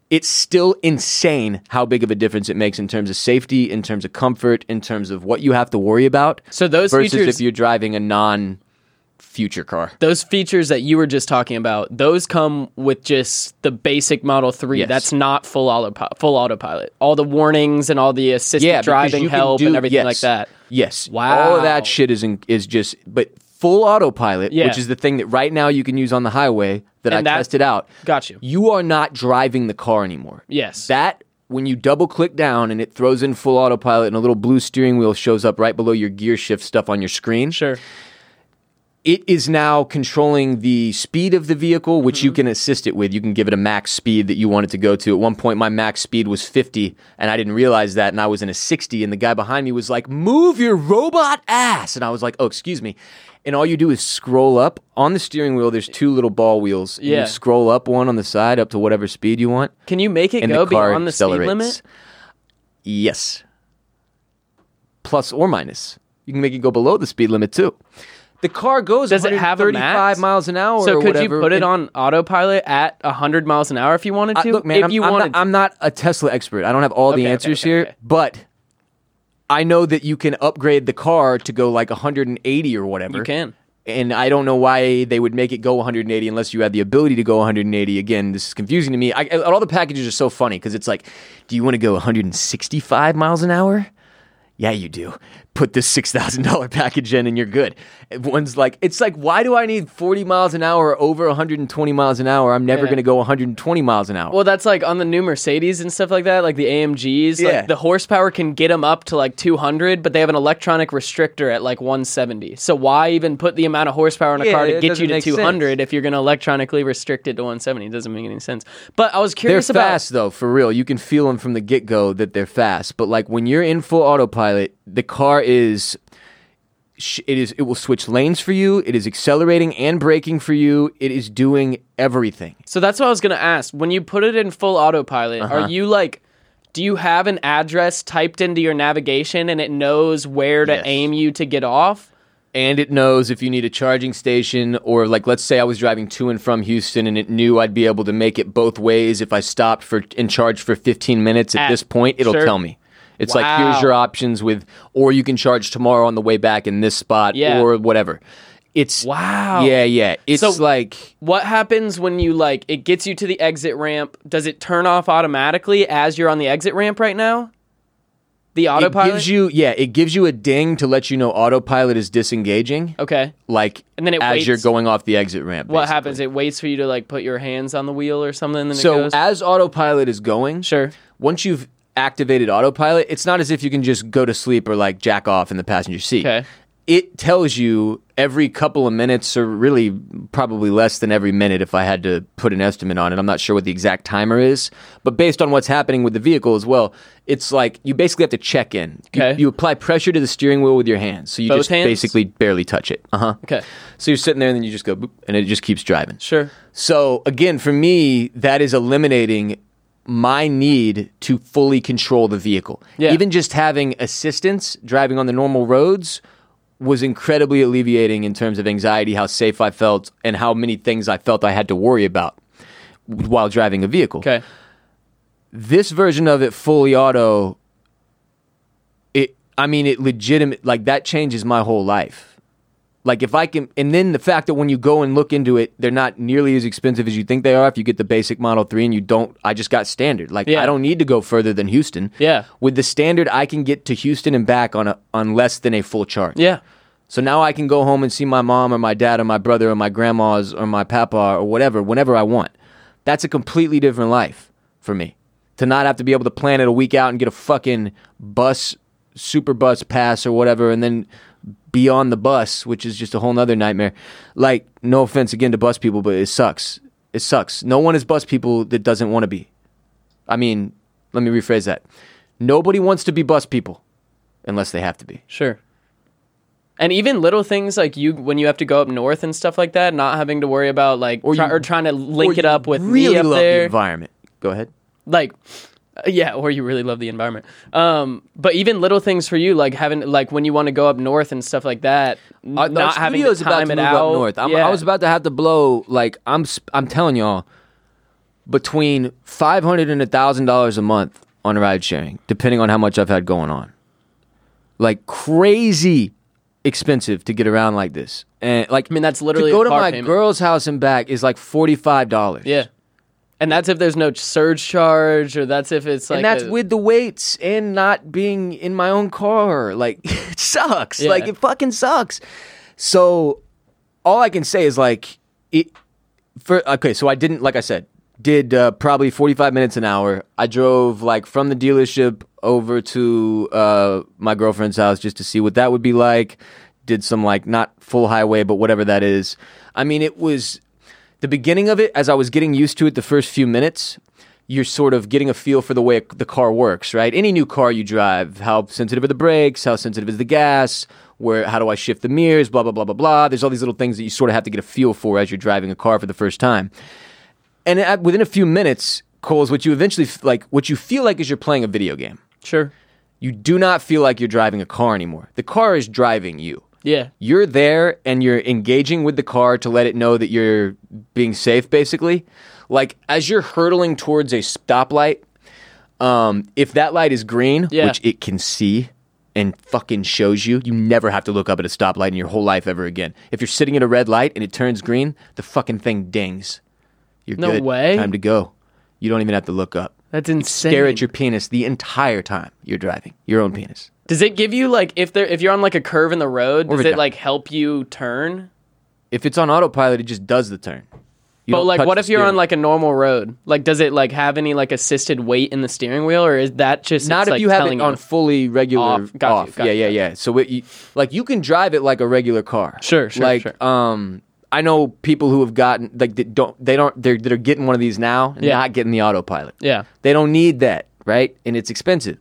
it's still insane how big of a difference it makes in terms of safety, in terms of comfort, in terms of what you have to worry about. So those versus features, if you're driving a non-future car. those features that you were just talking about, those come with just the basic Model three. Yes. That's not full autopilot. Full autopilot. All the warnings and all the assisted Yeah, because driving you can help do- and everything yes. like that. Yes. Wow. All of that shit is in, is just, but full autopilot, Yeah. which is the thing that right now you can use on the highway that And I that- tested out. Got you. You are not driving the car anymore. Yes. That, when you double click down and it throws in full autopilot and a little blue steering wheel shows up right below your gear shift stuff on your screen. Sure. It is now controlling the speed of the vehicle, which Mm-hmm. you can assist it with. You can give it a max speed that you want it to go to. At one point, my max speed was fifty, and I didn't realize that, and I was in a sixty, and the guy behind me was like, "Move your robot ass!" And I was like, "Oh, excuse me." And all you do is scroll up. On the steering wheel, there's two little ball wheels. And Yeah. You scroll up one on the side up to whatever speed you want, Can you make it and go the car beyond the speed accelerates. limit? Yes. Plus or minus. You can make it go below the speed limit, too. The car goes Does it have a one thirty-five max? miles an hour So or could whatever. you put it and- on autopilot at one hundred miles an hour if you wanted I- to? look, man, if I'm, you I'm wanted not, I'm not a Tesla expert. I don't have all Okay, the okay, answers okay, here, okay. but I know that you can upgrade the car to go like one hundred eighty or whatever. You can. And I don't know why they would make it go one hundred eighty unless you had the ability to go one hundred eighty. Again, this is confusing to me. I, all the packages are so funny because it's like, do you want to go one hundred sixty-five miles an hour? Yeah, you do. Put this six thousand dollars package in and you're good. One's like, it's like, why do I need forty miles an hour or over one hundred twenty miles an hour? I'm never Yeah. going to go one hundred twenty miles an hour. Well, that's like on the new Mercedes and stuff like that, like the A M Gs. Yeah. Like the horsepower can get them up to like two hundred, but they have an electronic restrictor at like one seventy. So why even put the amount of horsepower in a Yeah, car to it get doesn't you to make two hundred if you're going to electronically restrict it to one seventy? It doesn't make any sense. But I was They're curious about. fast, though, for real. You can feel them from the get-go that they're fast. But, like, when you're in full autopilot, the car is... sh- It is. It will switch lanes for you. It is accelerating and braking for you. It is doing everything. So that's what I was going to ask. When you put it in full autopilot, Uh-huh. are you like, do you have an address typed into your navigation and it knows where to Yes. aim you to get off? And it knows if you need a charging station, or like, let's say I was driving to and from Houston, and it knew I'd be able to make it both ways if I stopped for and charged for fifteen minutes. At, At- this point, it'll sure. tell me. It's like, here's Wow. your options with, or you can charge tomorrow on the way back in this spot, Yeah. or whatever. It's Wow. Yeah, yeah. It's So- like What happens when you like it gets you to the exit ramp? Does it turn off automatically as you're on the exit ramp right now? The autopilot. it gives you, yeah, it gives you a ding to let you know autopilot is disengaging. okay. Like, And then it as waits. you're going off the exit ramp. What basically. happens? It waits for you to like put your hands on the wheel or something. And then So it goes. as autopilot is going, Sure. once you've activated autopilot, it's not as if you can just go to sleep or like jack off in the passenger seat. Okay. It tells you every couple of minutes, or really probably less than every minute if I had to put an estimate on it. I'm not sure what the exact timer is, but based on what's happening with the vehicle as well, it's like you basically have to check in. You- Okay. You, apply pressure to the steering wheel with your hands. So you Both just hands? basically barely touch it. Uh-huh. Okay. So you're sitting there and then you just go boop, and it just keeps driving. Sure. So again, for me, that is eliminating my need to fully control the vehicle. Yeah. Even just having assistance driving on the normal roads was incredibly alleviating in terms of anxiety, how safe I felt, and how many things I felt I had to worry about while driving a vehicle. Okay. This version of it, fully auto, it I mean, it legitimate, like that changes my whole life. Like if I can, and then the fact that when you go and look into it, they're not nearly as expensive as you think they are. If you get the basic Model three and you don't, I just got standard. Like Yeah. I don't need to go further than Houston. Yeah. With the standard, I can get to Houston and back on a on less than a full charge. Yeah. So now I can go home and see my mom or my dad or my brother or my grandma's or my papa or whatever, whenever I want. That's a completely different life for me. To not have to be able to plan it a week out and get a fucking bus, super bus pass or whatever, and then be on the bus, which is just a whole nother nightmare. Like, no offense again to bus people, but it sucks. It sucks. No one is bus people that doesn't want to be. I mean, let me rephrase that. Nobody wants to be bus people unless they have to be. Sure. And even little things like you when you have to go up north and stuff like that, not having to worry about like Or try, you- or trying to link Or it you up with really me up love there. the environment. Go ahead. Like uh, yeah, or you really love the environment. Um, but even little things for you, like having like when you want to go up north and stuff like that, n- Our, not our having to studio's about time to it move out. up north. I'm, yeah. I was about to have to blow. Like I'm, sp- I'm telling y'all, between five hundred dollars and one thousand dollars a month on ride sharing, depending on how much I've had going on. Like crazy expensive to get around like this. And like, I mean, that's literally to go a to car my payment. girl's house and back is like forty-five dollars. Yeah. And that's if there's no surge charge, or that's if it's like. And that's a- with the weights and not being in my own car. Like, it sucks. Yeah. Like, it fucking sucks. So, all I can say is like, it. For okay, so I didn't, like I said, did uh, probably forty-five minutes an hour. I drove like from the dealership over to uh, my girlfriend's house just to see what that would be like. Did some like not full highway, but whatever that is. I mean, it was. The beginning of it, as I was getting used to it the first few minutes, you're sort of getting a feel for the way the car works, right? Any new car you drive, how sensitive are the brakes, how sensitive is the gas, where how do I shift the mirrors, blah, blah, blah, blah, blah. There's all these little things that you sort of have to get a feel for as you're driving a car for the first time. And at, within a few minutes, Coles, what you eventually, f- like, what you feel like is you're playing a video game. Sure. You do not feel like you're driving a car anymore. The car is driving you. Yeah. You're there and you're engaging with the car to let it know that you're being safe, basically. Like, as you're hurtling towards a stoplight, um, if that light is green, Yeah. which it can see and fucking shows you, you never have to look up at a stoplight in your whole life ever again. If you're sitting at a red light and it turns green, the fucking thing dings. You're No good. way. Time to go. You don't even have to look up. That's insane. Stare at your penis the entire time you're driving. Your own penis. Does it give you like if there if you're on like a curve in the road, does vagina. it like help you turn? If it's on autopilot, it just does the turn. You But don't like touch what the if you're on steering. like a normal road? Like does it like have any like assisted weight in the steering wheel, or is that just Not it's, if like, you have it telling on you? fully regular Off. off. Got you, got yeah, you, yeah, got yeah. So it, you, like you can drive it like a regular car. Sure, sure, Like sure. um, I know people who have gotten like they don't they don't they're they're getting one of these now and Yeah. not getting the autopilot. Yeah. They don't need that, right? And it's expensive.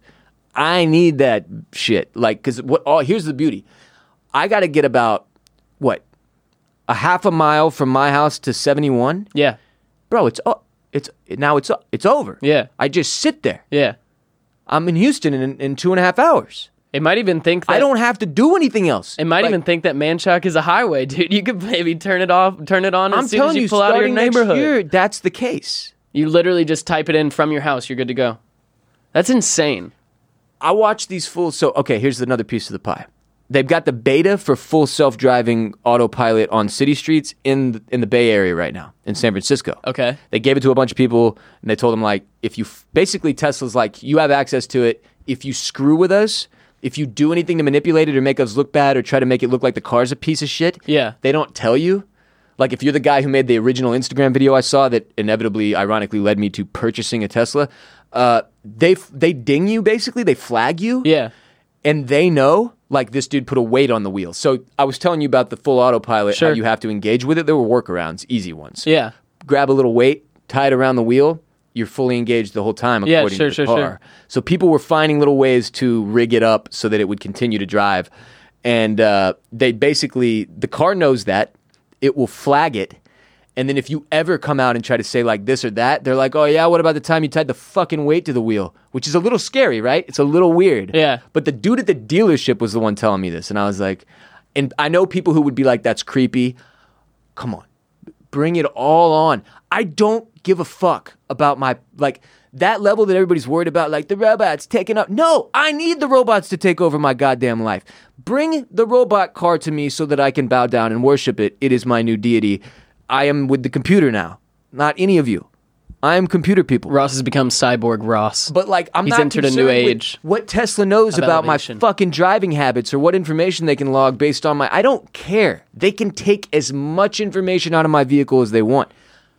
I need that shit. Like, because what? Oh, here's the beauty. I got to get about what a half a mile from my house to seventy-one. Yeah. Bro, it's o- it's now it's o- it's over. Yeah. I just sit there. Yeah. I'm in Houston in in two and a half hours. It might even think that I don't have to do anything else. It might Like, even think that Manchac is a highway, dude. You could maybe turn it off, turn it on as I'm soon telling as you, you, pull out of your starting next neighborhood. year, that's the case. You literally just type it in from your house. You're good to go. That's insane. I watch these fools. So, okay, here's another piece of the pie. They've got the beta for full self-driving autopilot on city streets in the, in the Bay Area right now, in San Francisco. Okay. They gave it to a bunch of people, and they told them, like, if you f- basically Tesla's like, you have access to it. If you screw with us, if you do anything to manipulate it or make us look bad or try to make it look like the car's a piece of shit, Yeah. they don't tell you. Like, if you're the guy who made the original Instagram video I saw that inevitably, ironically, led me to purchasing a Tesla, uh, they f- they ding you, basically. They flag you. Yeah. And they know, like, this dude put a weight on the wheel. So I was telling you about the full autopilot, Sure. how you have to engage with it. There were workarounds, easy ones. Yeah. Grab a little weight, tie it around the wheel. You're fully engaged the whole time, Yeah, according sure, to the sure, car. sure. So people were finding little ways to rig it up so that it would continue to drive. And uh, they basically, the car knows that. It will flag it. And then if you ever come out and try to say like this or that, they're like, oh yeah, what about the time you tied the fucking weight to the wheel? Which is a little scary, right? It's a little weird. Yeah. But the dude at the dealership was the one telling me this. And I was like, and I know people who would be like, that's creepy. Come on. Bring it all on. I don't give a fuck about my, like, that level that everybody's worried about, like the robots taking up. No, I need the robots to take over my goddamn life. Bring the robot car to me so that I can bow down and worship it. It is my new deity. I am with the computer now, not any of you. I am computer people. Ross has become cyborg Ross. But like, I'm He's not entered a concerned new with age what Tesla knows of about elevation. my fucking driving habits or what information they can log based on my. I don't care. They can take as much information out of my vehicle as they want.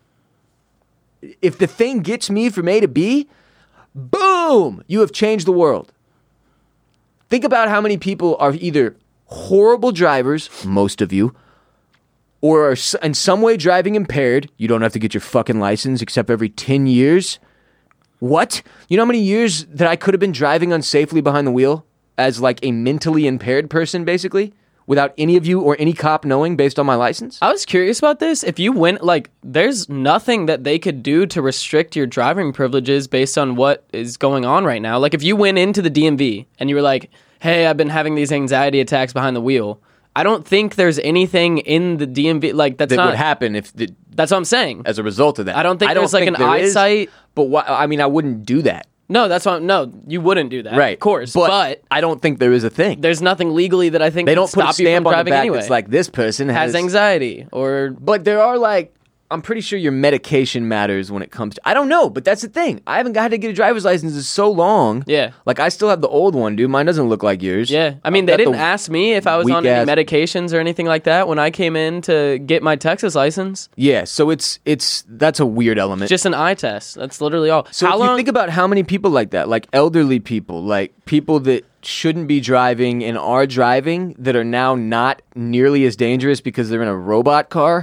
If the thing gets me from A to B, boom, you have changed the world. Think about how many people are either horrible drivers, most of you, or are s- in some way driving impaired. You don't have to get your fucking license except every ten years. What? You know how many years that I could have been driving unsafely behind the wheel as like a mentally impaired person, basically, without any of you or any cop knowing based on my license? I was curious about this. If you went, like, there's nothing that they could do to restrict your driving privileges based on what is going on right now. Like, if you went into the D M V and you were like, hey, I've been having these anxiety attacks behind the wheel, I don't think there's anything in the D M V, like, that's That not... would happen if the, That's what I'm saying. as a result of that. I don't think there's like an there is, eyesight. but why, I mean, I wouldn't do that. No, that's what. No, you wouldn't do that. Right. Of course. But, But, I don't think there is a thing. there's nothing legally that I think They can don't put a stop you from stamp on the driving back anyway. that's like, this person has, has anxiety or But there are like, I'm pretty sure your medication matters when it comes to, I don't know, but that's the thing. I haven't had to get a driver's license in so long. Yeah. Like, I still have the old one, dude. Mine doesn't look like yours. yeah. I mean, I've they got didn't the ask me if I was on weak-ass- any medications or anything like that when I came in to get my Texas license. Yeah, so it's, it's, that's a weird element. Just an eye test. That's literally all. So How if long? you think about how many people like that, like elderly people, like people that shouldn't be driving and are driving that are now not nearly as dangerous because they're in a robot car.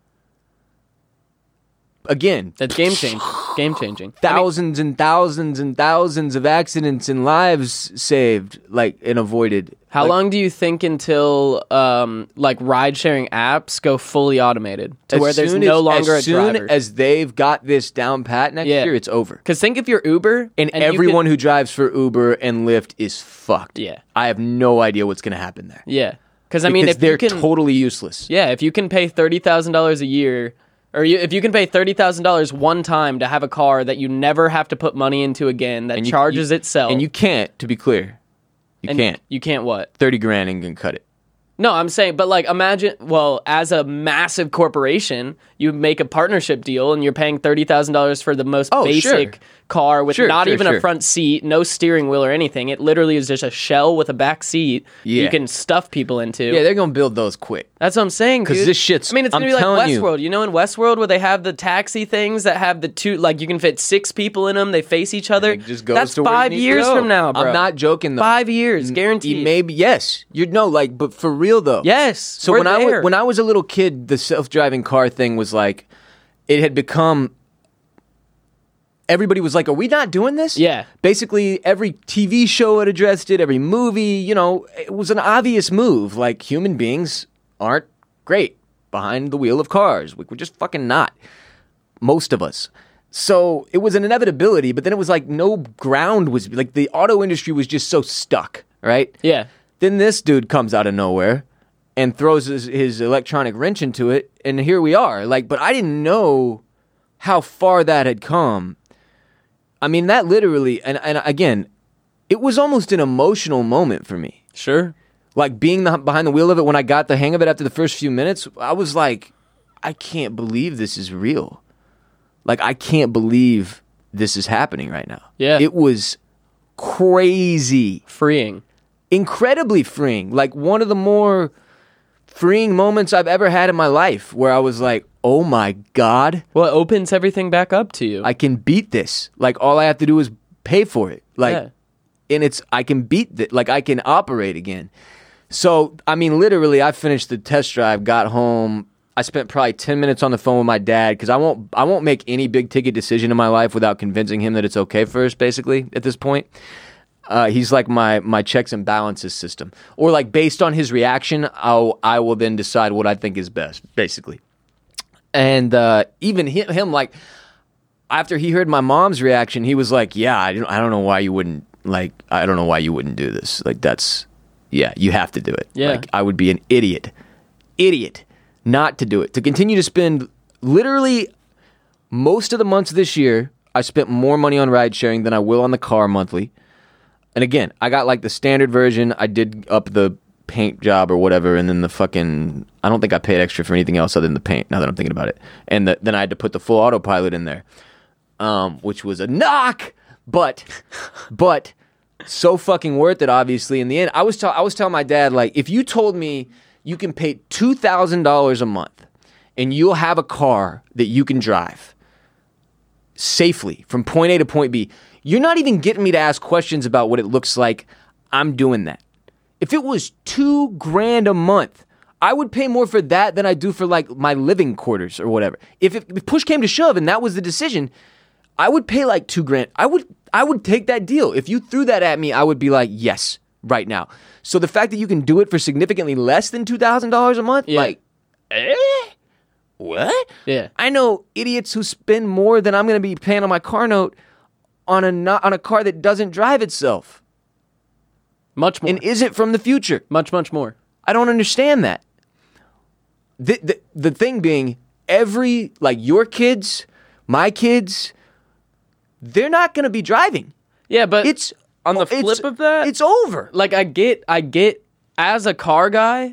Again, That's game changing. Game changing. thousands and thousands and thousands of accidents and lives saved, like, and avoided. How Like, long do you think until um, like ride sharing apps go fully automated to as where there's soon no as- longer a as soon driver? as they've got this down pat next Yeah. year, it's over. Because think if you're Uber And, and you everyone could- who drives for Uber and Lyft is fucked. Yeah. I have no idea what's going to happen there. yeah, because I mean Because if they're you can totally useless. yeah if you can pay thirty thousand dollars a year. Or you, if you can pay thirty thousand dollars one time to have a car that you never have to put money into again, that And you- charges you- itself, And you can't, to be clear. You and can't. you can't what? thirty grand ain't gonna cut it. No, I'm saying, but like imagine, well, as a massive corporation, you make a partnership deal and you're paying thirty thousand dollars for the most Oh, basic sure. car with Sure, not sure, even sure. a front seat, no steering wheel or anything. It literally is just a shell with a back seat Yeah. you can stuff people into. Yeah, they're gonna build those quick. That's what I'm saying, 'Cause dude. this shit's- I mean, it's gonna I'm be like telling you. Westworld. You. know, in Westworld where they have the taxi things that have the two, like you can fit six people in them. They face each other. It just goes That's to where it five needs to years go. from now, bro. I'm not joking though. Five years, guaranteed. Maybe yes. You know, like, but for real though. Yes. So we're when I there. wa- when I was a little kid, the self-driving car thing was like, it had become. Everybody was like, "Are we not doing this?" Yeah. Basically, every T V show had addressed it. Every movie, you know, it was an obvious move. Like, human beings aren't great behind the wheel of cars. We're just fucking not. Most of us. So it was an inevitability. But then it was like no ground was like the auto industry was just so stuck. Right. yeah. Then this dude comes out of nowhere and throws his, his electronic wrench into it, and here we are. Like, but I didn't know how far that had come. I mean, that literally, and, and again, it was almost an emotional moment for me. Sure. Like, being the, behind the wheel of it, when I got the hang of it after the first few minutes, I was like, I can't believe this is real. Like, I can't believe this is happening right now. Yeah. It was crazy. Freeing. Incredibly freeing. Like, one of the more freeing moments I've ever had in my life, where I was like, oh my God, Well, it opens everything back up to you. I can beat this. Like, all I have to do is pay for it. Like, Yeah. and it's, I can beat it. Like, I can operate again. So, I mean, literally, I finished the test drive, got home. I spent probably ten minutes on the phone with my dad because I won't, I won't make any big ticket decision in my life without convincing him that it's okay first, basically, at this point. Uh, he's like my my checks and balances system, or like based on his reaction, I'll I will then decide what I think is best, basically. And uh, even him, him, like after he heard my mom's reaction, he was like, "Yeah, I don't I don't know why you wouldn't like I don't know why you wouldn't do this. Like that's yeah, you have to do it. Yeah. Like I would be an idiot, idiot, not to do it. To continue to spend literally most of the months this year, I spent more money on ride sharing than I will on the car monthly." And again, I got like the standard version. I did up the paint job or whatever, and then the fucking, I don't think I paid extra for anything else other than the paint, now that I'm thinking about it. And the, then I had to put the full autopilot in there, um, which was a knock, but, but so fucking worth it, obviously, in the end. I was, ta- I was telling my dad, like, if you told me you can pay two thousand dollars a month and you'll have a car that you can drive safely from point A to point B, you're not even getting me to ask questions about what it looks like. I'm doing that. If it was two grand a month, I would pay more for that than I do for like my living quarters or whatever. If, it, if push came to shove and that was the decision, I would pay like two grand. I would I would take that deal. If you threw that at me, I would be like, yes, right now. So the fact that you can do it for significantly less than two thousand dollars a month, Yeah. like, eh? What? Yeah. I know idiots who spend more than I'm going to be paying on my car note on a not, on a car that doesn't drive itself Much more. and isn't from the future. much, much more. I don't understand that. The, the, the thing being, every, like your kids, my kids, they're not going to be driving. Yeah, but It's on the it's- flip of that, it's over. like I get, I get as a car guy,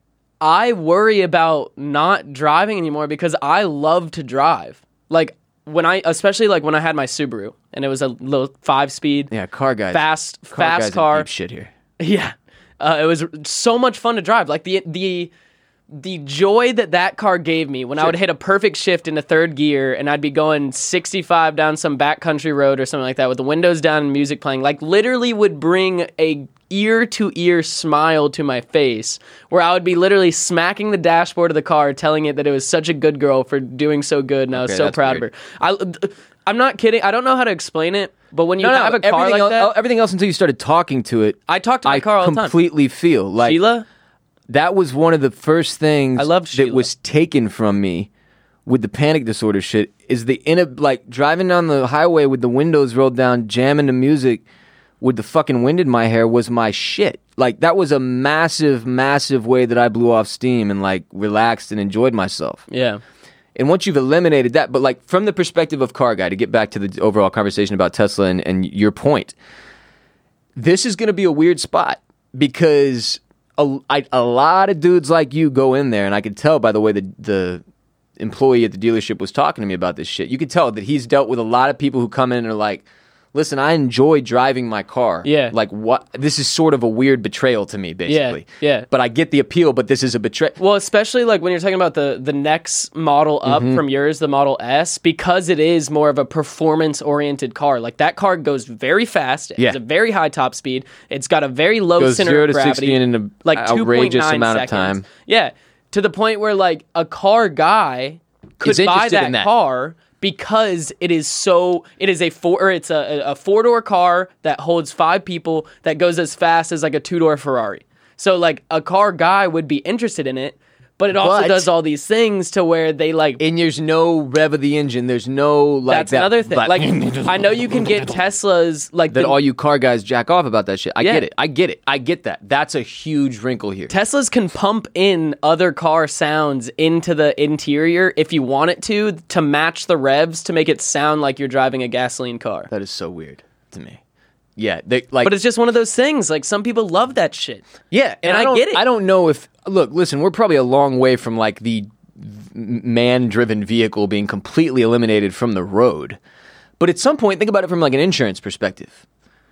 I worry about not driving anymore because I love to drive. Like when I, especially like when I had my Subaru and it was a little five speed, Yeah, car guys. fast, car fast guys are car. deep shit here. Yeah, uh, it was so much fun to drive. Like the the the joy that that car gave me when I would hit a perfect shift into third gear and I'd be going sixty-five down some backcountry road or something like that with the windows down and music playing, like literally would bring a ear to ear smile to my face where I would be literally smacking the dashboard of the car telling it that it was such a good girl for doing so good and I was Okay, so that's proud weird. of her. I, I'm not kidding. I don't know how to explain it, but when you No, no, have a car everything like else, that, everything else until you started talking to it, I talk to my I car all the time. completely feel like Sheila? that was one of the first things I loved that Sheila. was taken from me with the panic disorder shit is the in like driving down the highway with the windows rolled down, jamming to music with the fucking wind in my hair was my shit. Like that was a massive, massive way that I blew off steam and like relaxed and enjoyed myself. Yeah. And once you've eliminated that, but like from the perspective of car guy, to get back to the overall conversation about Tesla and, and your point, this is going to be a weird spot because a, I, a lot of dudes like you go in there, and I could tell by the way the the employee at the dealership was talking to me about this shit. You could tell that he's dealt with a lot of people who come in and are like, listen, I enjoy driving my car. Yeah. Like what? This is sort of a weird betrayal to me, basically. yeah. But I get the appeal, but this is a betrayal. Well, especially like when you're talking about the the next model up Mm-hmm. from yours, the Model S, because it is more of a performance oriented car. Like that car goes very fast. It Yeah. has a very high top speed. It's got a very low Goes center zero of to gravity. sixty in an like outrageous two point nine amount of seconds. time. Yeah, to the point where like a car guy could Is buy interested that, in that. car because it is so it is a four or it's a, a four door car that holds five people that goes as fast as like a two door Ferrari. So like a car guy would be interested in it, but it also But- does all these things to where they like. And there's no rev of the engine. There's no like That's that, another thing. but- Like I know you can get Teslas like that the, all you car guys jack off about that shit. I Yeah. get it. I get it. I get that. That's a huge wrinkle here. Teslas can pump in other car sounds into the interior if you want it to to match the revs to make it sound like you're driving a gasoline car. That is so weird to me. Yeah, they like. But it's just one of those things. Like some people love that shit. yeah, and I don't, get it. I don't know if look. Listen, we're probably a long way from like the man-driven vehicle being completely eliminated from the road. But at some point, think about it from like an insurance perspective.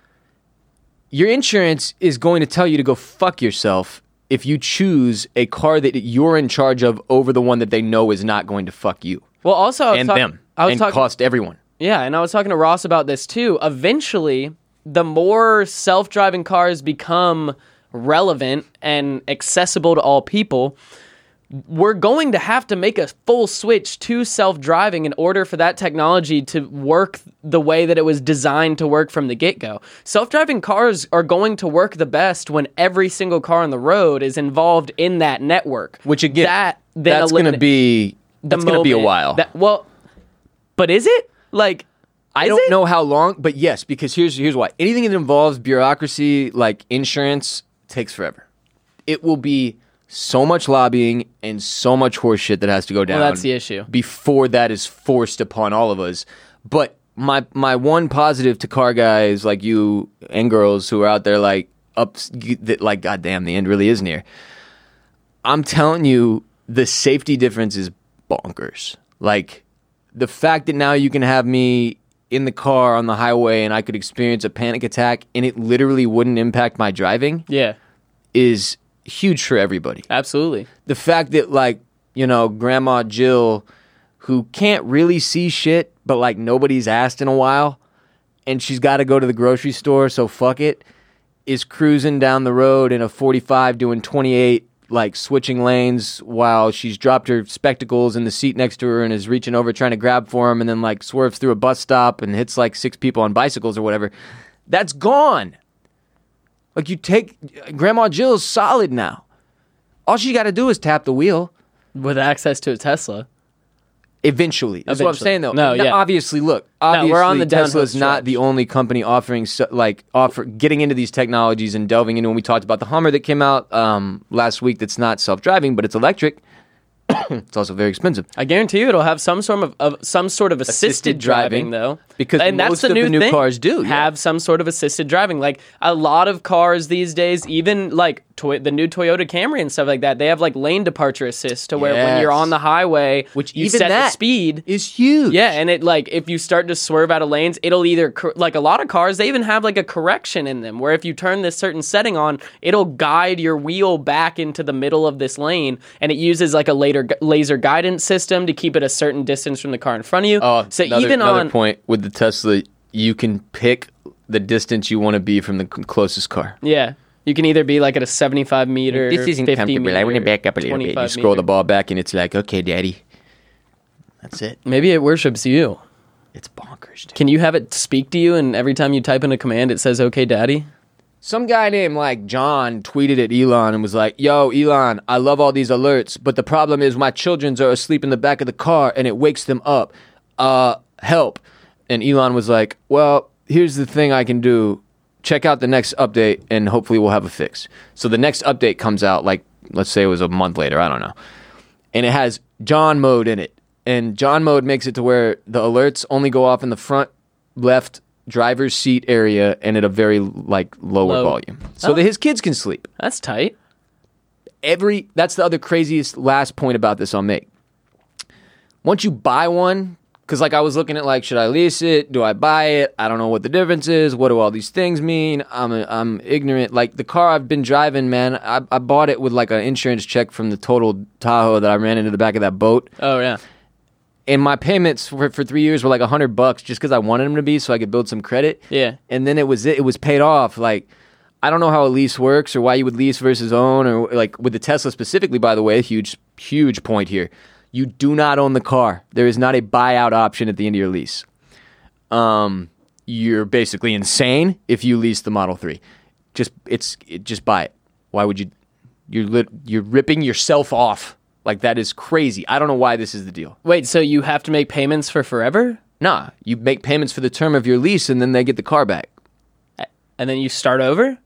Your insurance is going to tell you to go fuck yourself if you choose a car that you're in charge of over the one that they know is not going to fuck you Well, also I was and talk- them I was and talking. cost everyone. Yeah, and I was talking to Ross about this too. Eventually, the more self-driving cars become relevant and accessible to all people, we're going to have to make a full switch to self-driving in order for that technology to work the way that it was designed to work from the get-go. Self-driving cars are going to work the best when every single car on the road is involved in that network. Which again, that then that's going to eliminate- be the that's going to be a moment while. that- well, but is it? Like, I is don't it? know how long, but yes, because here's here's why. Anything that involves bureaucracy, like insurance, takes forever. It will be so much lobbying and so much horseshit that has to go down. that's the issue. Before that is forced upon all of us. But my my one positive to car guys like you and girls who are out there like up that like goddamn the end really is near. I'm telling you, the safety difference is bonkers. Like the fact that now you can have me in the car on the highway and I could experience a panic attack and it literally wouldn't impact my driving Yeah, is huge for everybody. absolutely. The fact that like, you know, Grandma Jill, who can't really see shit, but like nobody's asked in a while, and she's got to go to the grocery store, so fuck it, is cruising down the road in a forty-five doing twenty-eight, like switching lanes while she's dropped her spectacles in the seat next to her and is reaching over trying to grab for them and then like swerves through a bus stop and hits like six people on bicycles or whatever. That's gone. Like you take Grandma Jill's solid now. All she got to do is tap the wheel. With access to a Tesla. Eventually, that's what I'm Eventually. saying. Though, No, Now, yeah. obviously, look, obviously, we're on the downhill Tesla's not stretch. the only company offering so, like offer getting into these technologies and delving into. When we talked about the Hummer that came out um, last week, that's not self-driving, but it's electric. It's also very expensive. I guarantee you it'll have some sort of, of some sort of assisted, Assisted driving, driving, though. because and that's most the of new the new thing. cars do, yeah. have some sort of assisted driving. Like a lot of cars these days, even like Toy- the new Toyota Camry and stuff like that, they have like lane departure assist to where when you're Yes. on the highway, Which you even set that the speed. is huge. Yeah, and it like if you start to swerve out of lanes, it'll either cor- like a lot of cars they even have like a correction in them where if you turn this certain setting on, it'll guide your wheel back into the middle of this lane, and it uses like a later laser guidance system to keep it a certain distance from the car in front of you. Oh, so another, even another on point with the Tesla, you can pick the distance you want to be from the c- closest car. yeah, you can either be like at a seventy-five meter, This isn't fifty comfortable. meter, I want to back up a little bit. You twenty-five scroll meter. the ball back, and it's like, okay, daddy. That's it. Maybe it worships you. It's bonkers, dude. Can you have it speak to you, and every time you type in a command, it says "Okay, Daddy"? Some guy named like John tweeted at Elon and was like, yo, Elon, I love all these alerts, but the problem is my children are asleep in the back of the car and it wakes them up. Uh, help. And Elon was like, well, here's the thing I can do. Check out the next update and hopefully we'll have a fix. So the next update comes out like, let's say it was a month later, I don't know. And it has John mode in it. And John mode makes it to where the alerts only go off in the front left driver's seat area and at a very like lower Low. volume, so Oh. that his kids can sleep. That's tight. Every that's the other craziest last point about this I'll make. Once you buy one, because like I was looking at like, should I lease it? Do I buy it? I don't know what the difference is. What do all these things mean? I'm a, I'm ignorant. Like the car I've been driving, man, I, I bought it with like an insurance check from the total Tahoe that I ran into the back of that boat. Oh yeah. And my payments for, for three years were like a hundred bucks just because I wanted them to be so I could build some credit. Yeah. And then it was it, it was paid off. Like, I don't know how a lease works or why you would lease versus own, or like with the Tesla specifically, by the way, huge, huge point here. You do not own the car. There is not a buyout option at the end of your lease. Um, you're basically insane if you lease the Model three. Just it's it, just buy it. Why would you? You're lit, you're ripping yourself off. Like, that is crazy. I don't know why this is the deal. Wait, so you have to make payments for forever, Nah, you make payments for the term of your lease and then they get the car back. and then you start over?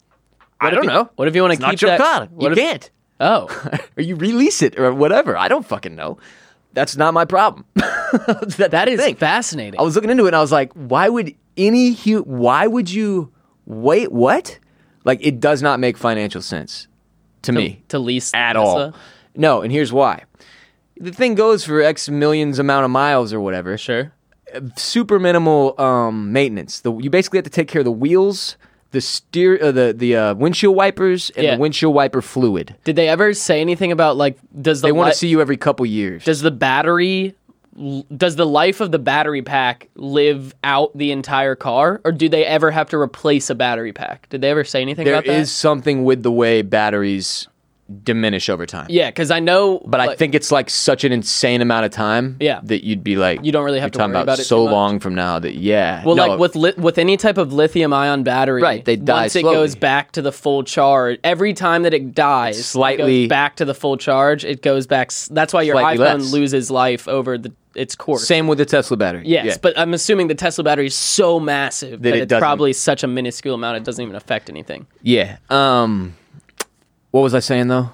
I What if don't you- know. What if you want to It's keep not your that? car. What You if- can't. Oh, Or you release it or whatever. I don't fucking know. That's not my problem. that, that is thing. fascinating. I was looking into it and I was like, why would any hu- why would you wait what? Like, it does not make financial sense to, me to lease at Tesla? all. No, and here's why. The thing goes for X millions amount of miles or whatever. Sure. Super minimal um, maintenance. The, you basically have to take care of the wheels, the steer, uh, the the uh, windshield wipers, and Yeah. the windshield wiper fluid. Did they ever say anything about like does the They want li- to see you every couple years. does the battery does the life of the battery pack live out the entire car, or do they ever have to replace a battery pack? Did they ever say anything There about that? is something with the way batteries diminish over time. Yeah, because I know, But I like, think it's like such an insane amount of time Yeah. that you'd be like, You don't really have you're to talking worry about about it so too much. long from now that, yeah. well, No, like with li- with any type of lithium ion battery, Right, they die once it slowly. goes back to the full charge. Every time that it dies, slightly- it goes back to the full charge. It goes back. s- That's why your Slightly iPhone less. loses life over the its course. Same with the Tesla battery. Yes, Yeah. but I'm assuming the Tesla battery is so massive that, it it's doesn't- probably such a minuscule amount it doesn't even affect anything. Yeah. Um, what was I saying, though?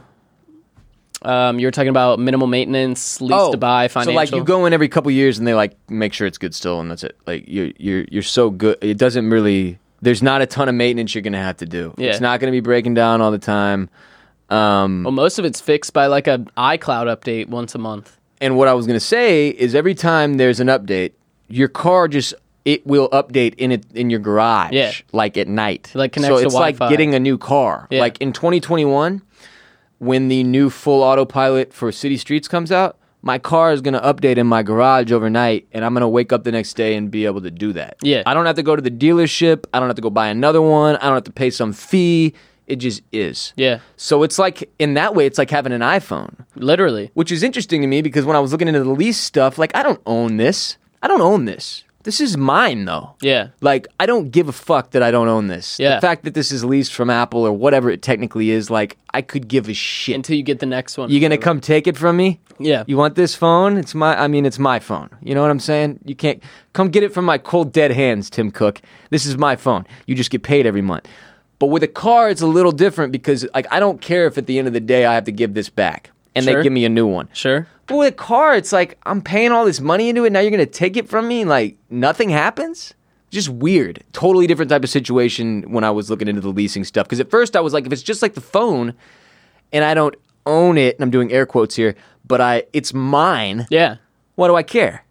Um, you were talking about minimal maintenance, lease to buy, financial. Oh, So like you go in every couple years and they like make sure it's good still, and that's it. Like you're you're you're so good. It doesn't really. There's not a ton of maintenance you're gonna have to do. Yeah. It's not gonna be breaking down all the time. Um, Well, most of it's fixed by like a iCloud update once a month. and what I was gonna say is every time there's an update, your car just it will update in it in your garage. Yeah. Like at night. Like connects so to it's like Wi-Fi. getting a new car. Yeah. Like in twenty twenty-one. When the new full autopilot for city streets comes out, my car is going to update in my garage overnight, and I'm going to wake up the next day and be able to do that. Yeah. I don't have to go to the dealership. I don't have to go buy another one. I don't have to pay some fee. It just is. Yeah, So it's like, in that way, it's like having an iPhone, literally. which is interesting to me because when I was looking into the lease stuff, like, I don't own this. I don't own this. This is mine, though. Yeah, Like, I don't give a fuck that I don't own this. Yeah. The fact that this is leased from Apple or whatever it technically is, like, I could give a shit. until you get the next one. You gonna come take it from me? Yeah. You want this phone? It's my. I mean, it's my phone. You know what I'm saying? You can't come get it from my cold dead hands, Tim Cook. This is my phone. You just get paid every month. But with a car, it's a little different because, like, I don't care if at the end of the day I have to give this back. and Sure. they give me a new one. Sure. But with a car, it's like I'm paying all this money into it. Now you're gonna take it from me, and like nothing happens. Just weird. Totally different type of situation when I was looking into the leasing stuff. Because at first I was like, if it's just like the phone, and I don't own it, and I'm doing air quotes here, but I it's mine. Yeah. What do I care?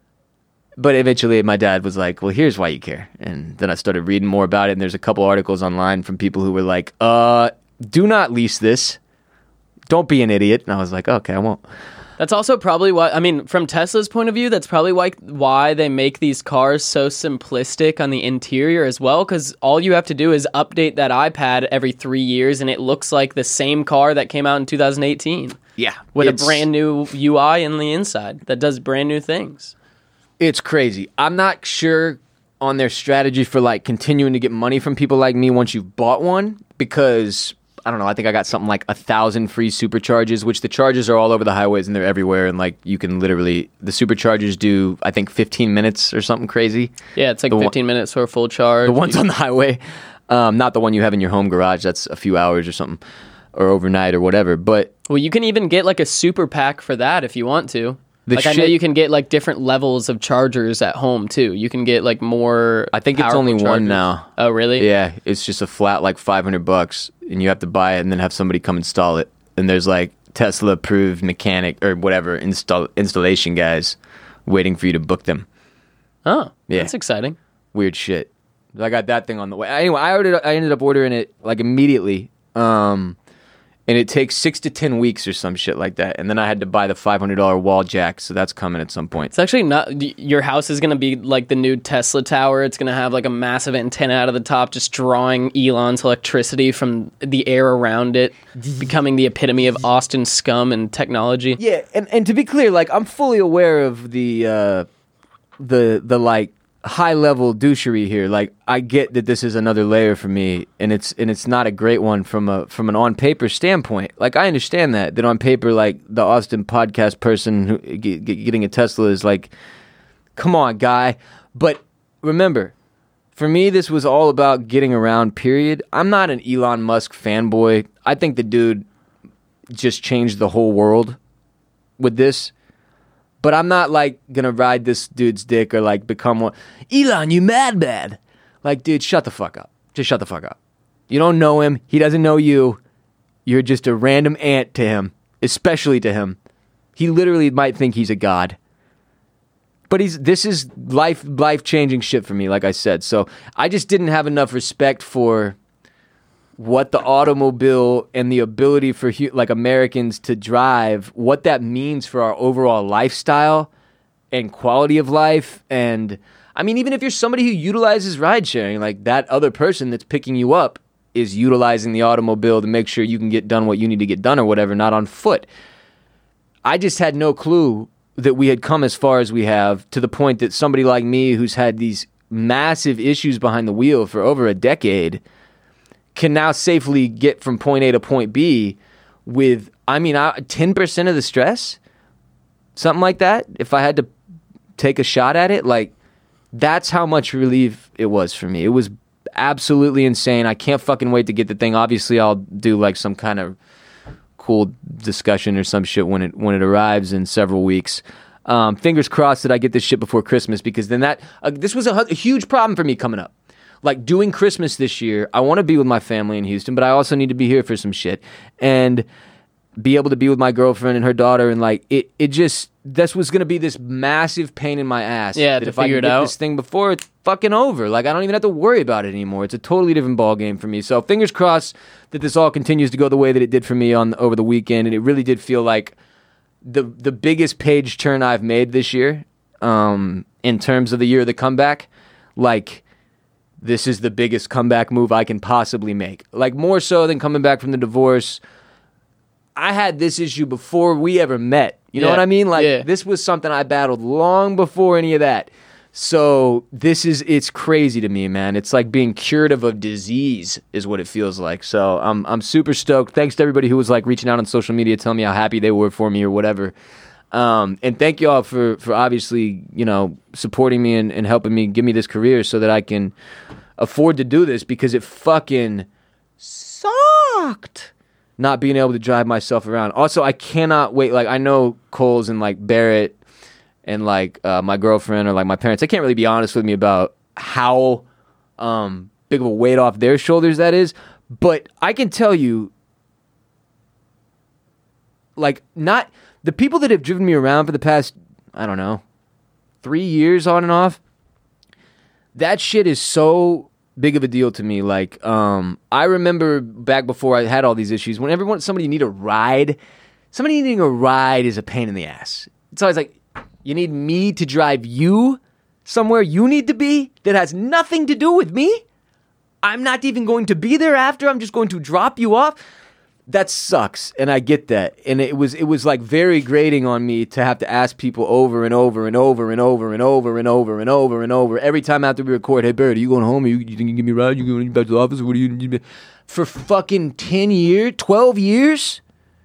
But eventually my dad was like, well, here's why you care. And then I started reading more about it, and there's a couple articles online from people who were like, uh, do not lease this. Don't be an idiot. And I was like, okay, I won't. That's also probably why, I mean, from Tesla's point of view, that's probably why, why they make these cars so simplistic on the interior as well, because all you have to do is update that iPad every three years, and it looks like the same car that came out in two thousand eighteen. Yeah. With it's- a brand new U I in the inside that does brand new things. It's crazy. I'm not sure on their strategy for like continuing to get money from people like me once you've bought one, because I don't know, I think I got something like a thousand free supercharges, which the charges are all over the highways and they're everywhere, and like you can literally, the superchargers do I think fifteen minutes or something crazy. Yeah, it's like The one- fifteen minutes for a full charge. The ones on the highway, um, not the one you have in your home garage. That's a few hours or something, or overnight or whatever. But Well, you can even get like a super pack for that if you want to. The like I know shit- you can get like different levels of chargers at home too. You can get like more. I think it's powerful only one chargers. now. Oh, really? Yeah, it's just a flat like five hundred bucks, and you have to buy it and then have somebody come install it. And there's like Tesla approved mechanic or whatever install installation guys waiting for you to book them. Oh, Yeah. that's exciting. Weird shit. I got that thing on the way. Anyway, I ordered. I ended up ordering it like immediately, um, and it takes six to ten weeks or some shit like that. And then I had to buy the five hundred dollar wall jack, so that's coming at some point. It's actually not. y- Your house is going to be like the new Tesla tower. It's going to have like a massive antenna out of the top, just drawing Elon's electricity from the air around it, becoming the epitome of Austin scum and technology. Yeah, and, and to be clear, like I'm fully aware of the uh, the the like high level douchery here. Like I get that this is another layer for me, and it's and it's not a great one from a from an on paper standpoint. Like I understand that that on paper, like the Austin podcast person who get, get- getting a Tesla is like, come on, guy. But remember, for me, this was all about getting around. Period. I'm not an Elon Musk fanboy. I think the dude just changed the whole world with this. But I'm not like gonna ride this dude's dick or like become one. Elon, you mad bad. Like, dude, shut the fuck up. Just shut the fuck up. You don't know him. He doesn't know you. You're just a random ant to him, especially to him. He literally might think he's a god. But he's this is life life changing shit for me, like I said. So I just didn't have enough respect for what the automobile and the ability for hu- like Americans to drive, what that means for our overall lifestyle and quality of life. And I mean, even if you're somebody who utilizes ride sharing, like that other person that's picking you up is utilizing the automobile to make sure you can get done what you need to get done or whatever, not on foot. I just had no clue that we had come as far as we have, to the point that somebody like me who's had these massive issues behind the wheel for over a decade can now safely get from point A to point B with, I mean, I, ten percent of the stress, something like that. If I had to take a shot at it, like that's how much relief it was for me. It was absolutely insane. I can't fucking wait to get the thing. Obviously, I'll do like some kind of cool discussion or some shit when it when it arrives in several weeks. Um, fingers crossed that I get this shit before Christmas, because then that uh, this was a, hu- a huge problem for me coming up. Like doing Christmas this year, I want to be with my family in Houston, but I also need to be here for some shit and be able to be with my girlfriend and her daughter. And like it, it just this was gonna be this massive pain in my ass. Yeah, that to if I figure can it get out. this thing before it's fucking over, like I don't even have to worry about it anymore. It's a totally different ball game for me. So fingers crossed that this all continues to go the way that it did for me on over the weekend. And it really did feel like the the biggest page turn I've made this year, um, in terms of the year of the comeback. Like, this is the biggest comeback move I can possibly make. Like, more so than coming back from the divorce. I had this issue before we ever met. You know Yeah. what I mean? Like, Yeah. this was something I battled long before any of that. So this is, it's crazy to me, man. It's like being cured of a disease is what it feels like. So I'm I'm super stoked. Thanks to everybody who was like reaching out on social media, telling me how happy they were for me or whatever. Um, and thank y'all for, for obviously, you know, supporting me and, and helping me give me this career so that I can afford to do this, because it fucking sucked not being able to drive myself around. Also, I cannot wait. Like, I know Coles and like Barrett and like uh, my girlfriend or like my parents, they can't really be honest with me about how um, big of a weight off their shoulders that is. But I can tell you, like, not the people that have driven me around for the past, I don't know, three years on and off, that shit is so big of a deal to me. Like, um, I remember back before I had all these issues, whenever one- somebody need a ride, somebody needing a ride is a pain in the ass. It's always like, you need me to drive you somewhere you need to be that has nothing to do with me? I'm not even going to be there after. I'm just going to drop you off. That sucks, and I get that. And it was it was like very grating on me to have to ask people over and over and over and over and over and over and over and over every time after we record. Hey, Barrett, are you going home? Are you, you think you can give me a ride? You going back to the office? What are you, you for fucking ten years, twelve years,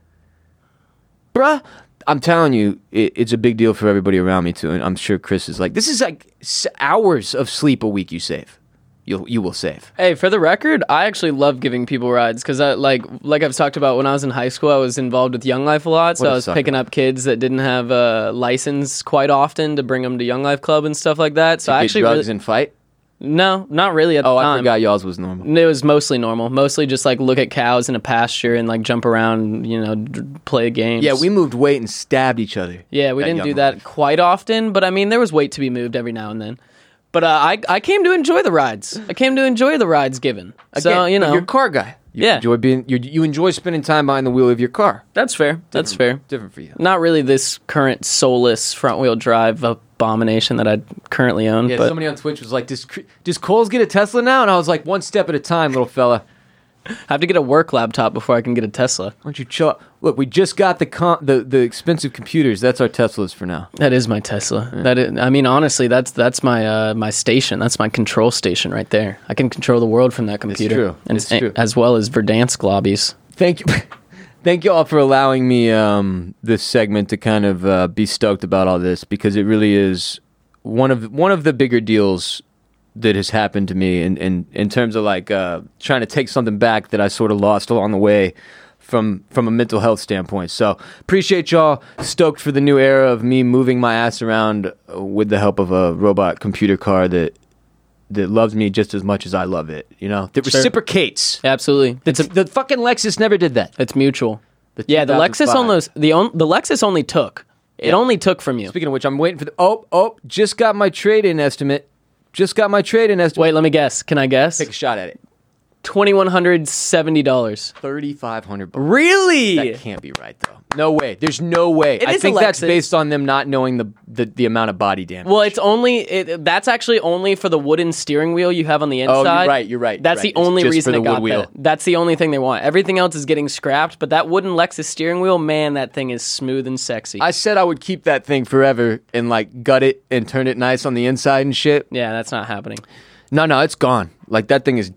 bruh? I'm telling you, it, it's a big deal for everybody around me too. And I'm sure Chris is like, this is like hours of sleep a week you save. You'll, you will save. Hey, for the record, I actually love giving people rides because, I like, like I've talked about when I was in high school, I was involved with Young Life a lot. So What a I was sucker. picking up kids that didn't have a license quite often to bring them to Young Life Club and stuff like that. So I Get actually drugs really, and fight. no, not really at Oh, the I time. forgot y'all's was normal. It was mostly normal. Mostly just like look at cows in a pasture and like jump around, you know, d- play games. Yeah, we moved weight and stabbed each other. Yeah, we at didn't Young do that Life. quite often, but I mean, there was weight to be moved every now and then. But uh, I I came to enjoy the rides. I came to enjoy the rides given. so Again, you know, you're a car guy. You Yeah. enjoy being. You, you enjoy spending time behind the wheel of your car. that's fair. That's fair. Different for you. Not really this current soulless front wheel drive abomination that I currently own. Yeah, but somebody on Twitch was like, "Does Cr- does Coles get a Tesla now?" And I was like, "One step at a time, little fella. I have to get a work laptop before I can get a Tesla. Why don't you chill out? Look, we just got the con- the the expensive computers. That's our Teslas for now. That is my Tesla. That is, I mean, honestly, that's that's my uh, my station. That's my control station right there. I can control the world from that computer. true. And It's true. as well as Verdansk lobbies. Thank you." Thank you all for allowing me um, this segment to kind of uh, be stoked about all this, because it really is one of one of the bigger deals that has happened to me in, in, in terms of like uh, trying to take something back that I sort of lost along the way from from a mental health standpoint. So appreciate y'all. Stoked for the new era of me moving my ass around uh, with the help of a robot computer car that that loves me just as much as I love it. You know, that Sure. reciprocates. Absolutely. It's the fucking Lexus never did that. It's mutual. The Yeah, the Lexus two thousand five. almost the on, the Lexus only took. It only took from you. Speaking of which, I'm waiting for the. Oh, oh, just got my trade-in estimate. Just got my trade-in estimate. Wait, let me guess. Can I guess? Take a shot at it. Twenty-one hundred seventy dollars. thirty-five hundred bucks. Really? That can't be right, though. No way. There's no way. It I is a think that's Lexus. based on them not knowing the, the, the amount of body damage. Well, it's only it, that's actually only for the wooden steering wheel you have on the Oh, inside. you're right, you're right, That's right. the It's only just reason for the it got wood wheel. that. That's the only thing they want. Everything else is getting scrapped, but that wooden Lexus steering wheel, man, that thing is smooth and sexy. I said I would keep that thing forever and like gut it and turn it nice on the inside and shit. yeah, that's not happening. No, no, it's gone. Like that thing is.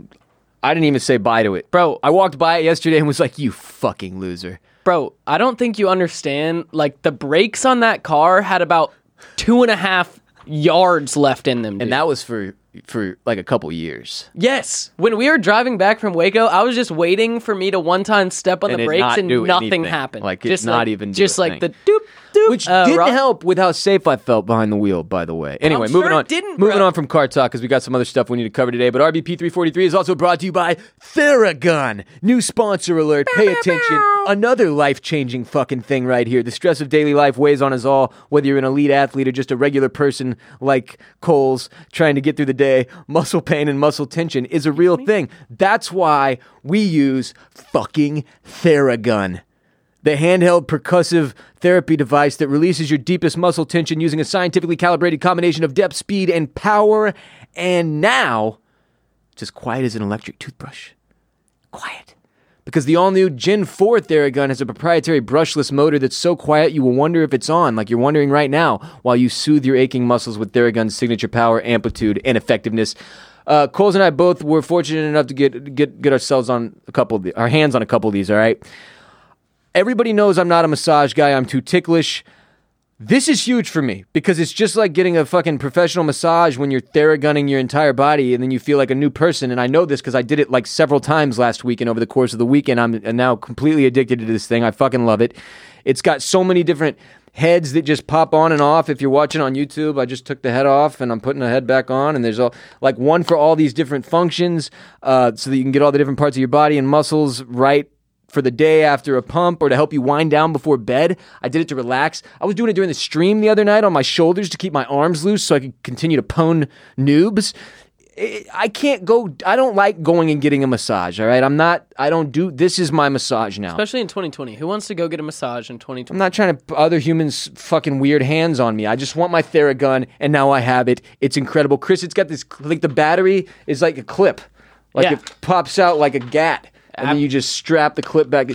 I didn't even say bye to it. Bro, I walked by it yesterday and was like, you fucking loser. Bro, I don't think you understand. Like, the brakes on that car had about two and a half yards left in them, dude. And that was for for like a couple years. Yes. When we were driving back from Waco, I was just waiting for me to one time step on And the it brakes not and do nothing anything. happened. Like, it just not like, even do just a like thing. the doop doop. Which uh, didn't ro- help with how safe I felt behind the wheel, by the way. Anyway, I'm moving sure it on. didn't, moving bro. on from car talk, because we got some other stuff we need to cover today. But R B P three forty-three is also brought to you by Theragun. New sponsor alert. Pay attention. Another life-changing fucking thing right here. The stress of daily life weighs on us all, whether you're an elite athlete or just a regular person like Coles trying to get through the day. Muscle pain and muscle tension is a real thing. That's why we use fucking Theragun. The handheld percussive therapy device that releases your deepest muscle tension using a scientifically calibrated combination of depth, speed, and power. And now, it's as quiet as an electric toothbrush. Quiet. Because the all-new Gen four Theragun has a proprietary brushless motor that's so quiet you will wonder if it's on, like you're wondering right now, while you soothe your aching muscles with Theragun's signature power, amplitude, and effectiveness. Uh, Coles and I both were fortunate enough to get get get ourselves on a couple of the, our hands on a couple of these, all right? Everybody knows I'm not a massage guy. I'm too ticklish. This is huge for me because it's just like getting a fucking professional massage when you're Theragunning your entire body and then you feel like a new person. And I know this because I did it like several times last week and over the course of the weekend. I'm now completely addicted to this thing. I fucking love it. It's got so many different heads that just pop on and off. If you're watching on YouTube, I just took the head off and I'm putting the head back on. And there's all, like one for all these different functions uh, so that you can get all the different parts of your body and muscles right for the day after a pump or to help you wind down before bed. I did it to relax. I was doing it during the stream the other night on my shoulders to keep my arms loose so I could continue to pwn noobs. I can't go, I don't like going and getting a massage, all right? I'm not, I don't do, this is my massage now. Especially in twenty twenty. Who wants to go get a massage in twenty twenty? I'm not trying to put other humans' fucking weird hands on me. I just want my Theragun, and now I have it. It's incredible. Chris, it's got this, like the battery is like a clip. Like Yeah. it pops out like a gat. And then you just strap the clip back.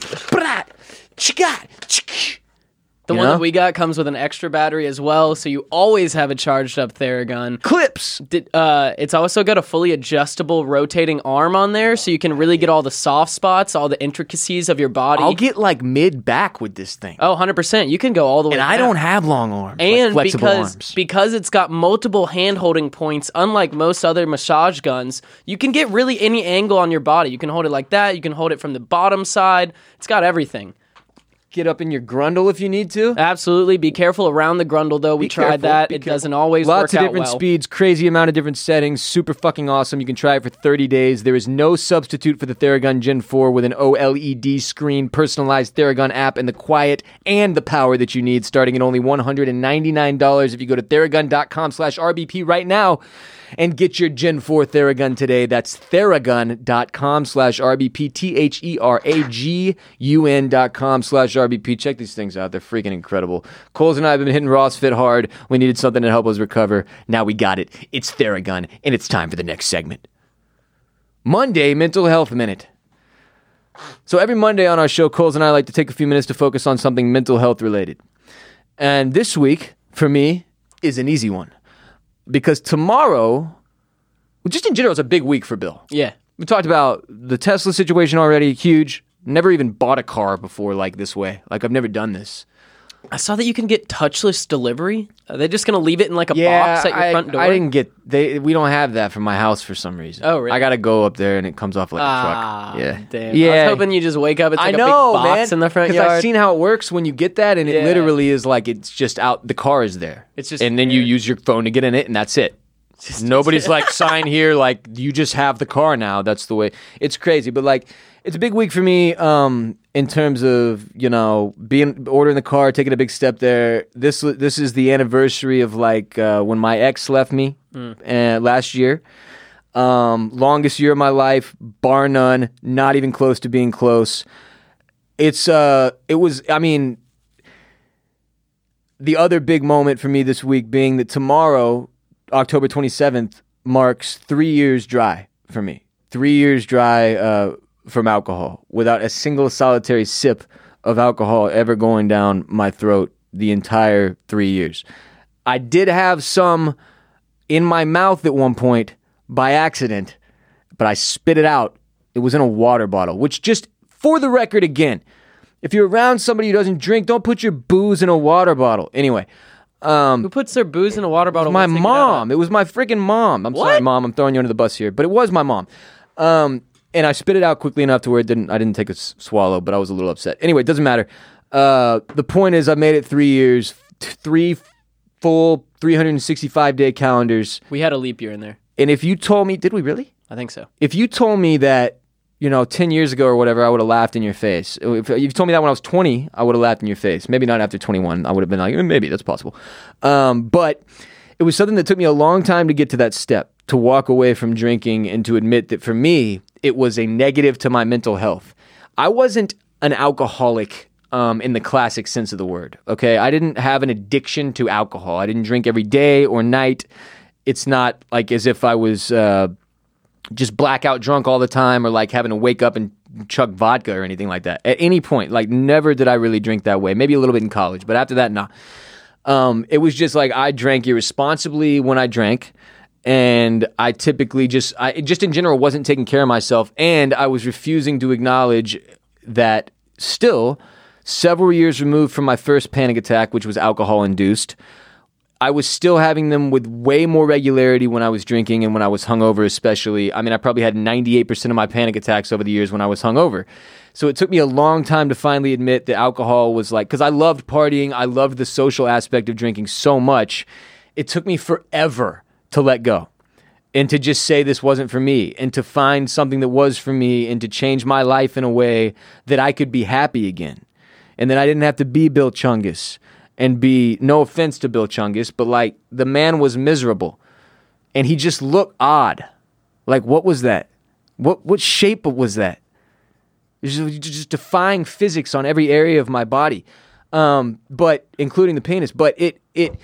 The You one know? that we got comes with an extra battery as well, so you always have a charged up Theragun. Clips. Did, uh, it's also got a fully adjustable rotating arm on there, so you can really get all the soft spots, all the intricacies of your body. I'll get like mid back with this thing. Oh, one hundred percent. You can go all the way and I down. don't have long arms. And like flexible because arms. because it's got multiple hand holding points, unlike most other massage guns, you can get really any angle on your body. You can hold it like that. You can hold it from the bottom side. It's got everything. Get up in your grundle if you need to. Absolutely. Be careful around the grundle, though. We Be tried careful, that. be It careful. doesn't always Lots work of out different well. speeds, crazy amount of different settings, super fucking awesome. You can try it for thirty days. There is no substitute for the Theragun Gen four with an OLED screen, personalized Theragun app, and the quiet and the power that you need, starting at only one hundred ninety-nine dollars if you go to theragun.com slash RBP right now and get your Gen four Theragun today. That's theragun.com slash RBP, T H E R A G U N dot com slash R B P. Check these things out. They're freaking incredible. Coles and I have been hitting Ross Fit hard. We needed something to help us recover. Now we got it. It's Theragun, and it's time for the next segment. Monday Mental Health Minute. So every Monday on our show, Coles and I like to take a few minutes to focus on something mental health related. And this week, for me, is an easy one. Because tomorrow, well, just in general, it's a big week for Bill. Yeah. We talked about the Tesla situation already, huge. Never even bought a car before like this way. Like, I've never done this. I saw that you can get touchless delivery. Are they just going to leave it in like a box at your I, front door? I didn't get, they. we don't have that for my house for some reason. Oh, really? I got to go up there and it comes off like Ah, a truck. Yeah. damn. Yeah. I was hoping you just wake up, it's like I a know, big box man, in the front Because yard. I've seen how it works when you get that, and it Yeah. literally is like it's just out. The car is there. It's just and then you there. use your phone to get in it, and that's it. Nobody's like sign here. Like you just have the car now. That's the way. It's crazy, but like it's a big week for me. Um, in terms of you know being ordering the car, taking a big step there. This this is the anniversary of like uh, when my ex left me Mm. uh, last year. Um, longest year of my life, bar none. Not even close to being close. It's uh, it was. I mean, the other big moment for me this week being that tomorrow, October twenty-seventh, marks three years dry for me. Three years dry uh, from alcohol without a single solitary sip of alcohol ever going down my throat the entire three years. I did have some in my mouth at one point by accident, but I spit it out. It was in a water bottle, which just for the record again, if you're around somebody who doesn't drink, don't put your booze in a water bottle. Anyway, um, Who puts their booze in a water bottle? my once they get out of mom. It was my freaking mom. I'm sorry, What? mom. I'm throwing you under the bus here, but it was my mom. Um, and I spit it out quickly enough to where it didn't. I didn't take a s- swallow, but I was a little upset. Anyway, it doesn't matter. Uh, the point is, I made it three years, t- three full three hundred sixty-five day calendars. We had a leap year in there. And if you told me, did we really? I think so. If you told me that, you know, ten years ago or whatever, I would have laughed in your face. If you told me that when I was twenty, I would have laughed in your face. Maybe not after twenty-one. I would have been like, eh, maybe that's possible. Um, but it was something that took me a long time to get to that step, to walk away from drinking and to admit that for me, it was a negative to my mental health. I wasn't an alcoholic um, in the classic sense of the word, okay? I didn't have an addiction to alcohol. I didn't drink every day or night. It's not like as if I was... Uh, just blackout drunk all the time or like having to wake up and chug vodka or anything like that. At any point, like never did I really drink that way. Maybe a little bit in college, but after that, nah. Um, it was just like I drank irresponsibly when I drank, and I typically just, I just in general wasn't taking care of myself, and I was refusing to acknowledge that still several years removed from my first panic attack, which was alcohol-induced. I was still having them with way more regularity when I was drinking and when I was hungover especially. I mean, I probably had ninety-eight percent of my panic attacks over the years when I was hungover. So it took me a long time to finally admit that alcohol was like, because I loved partying, I loved the social aspect of drinking so much. It took me forever to let go and to just say this wasn't for me and to find something that was for me and to change my life in a way that I could be happy again. And then I didn't have to be Bill Chungus. And be, no offense to Bill Chungus, but like the man was miserable and he just looked odd. Like, what was that? What what shape was that? Just, just defying physics on every area of my body, um, but including the penis. But it it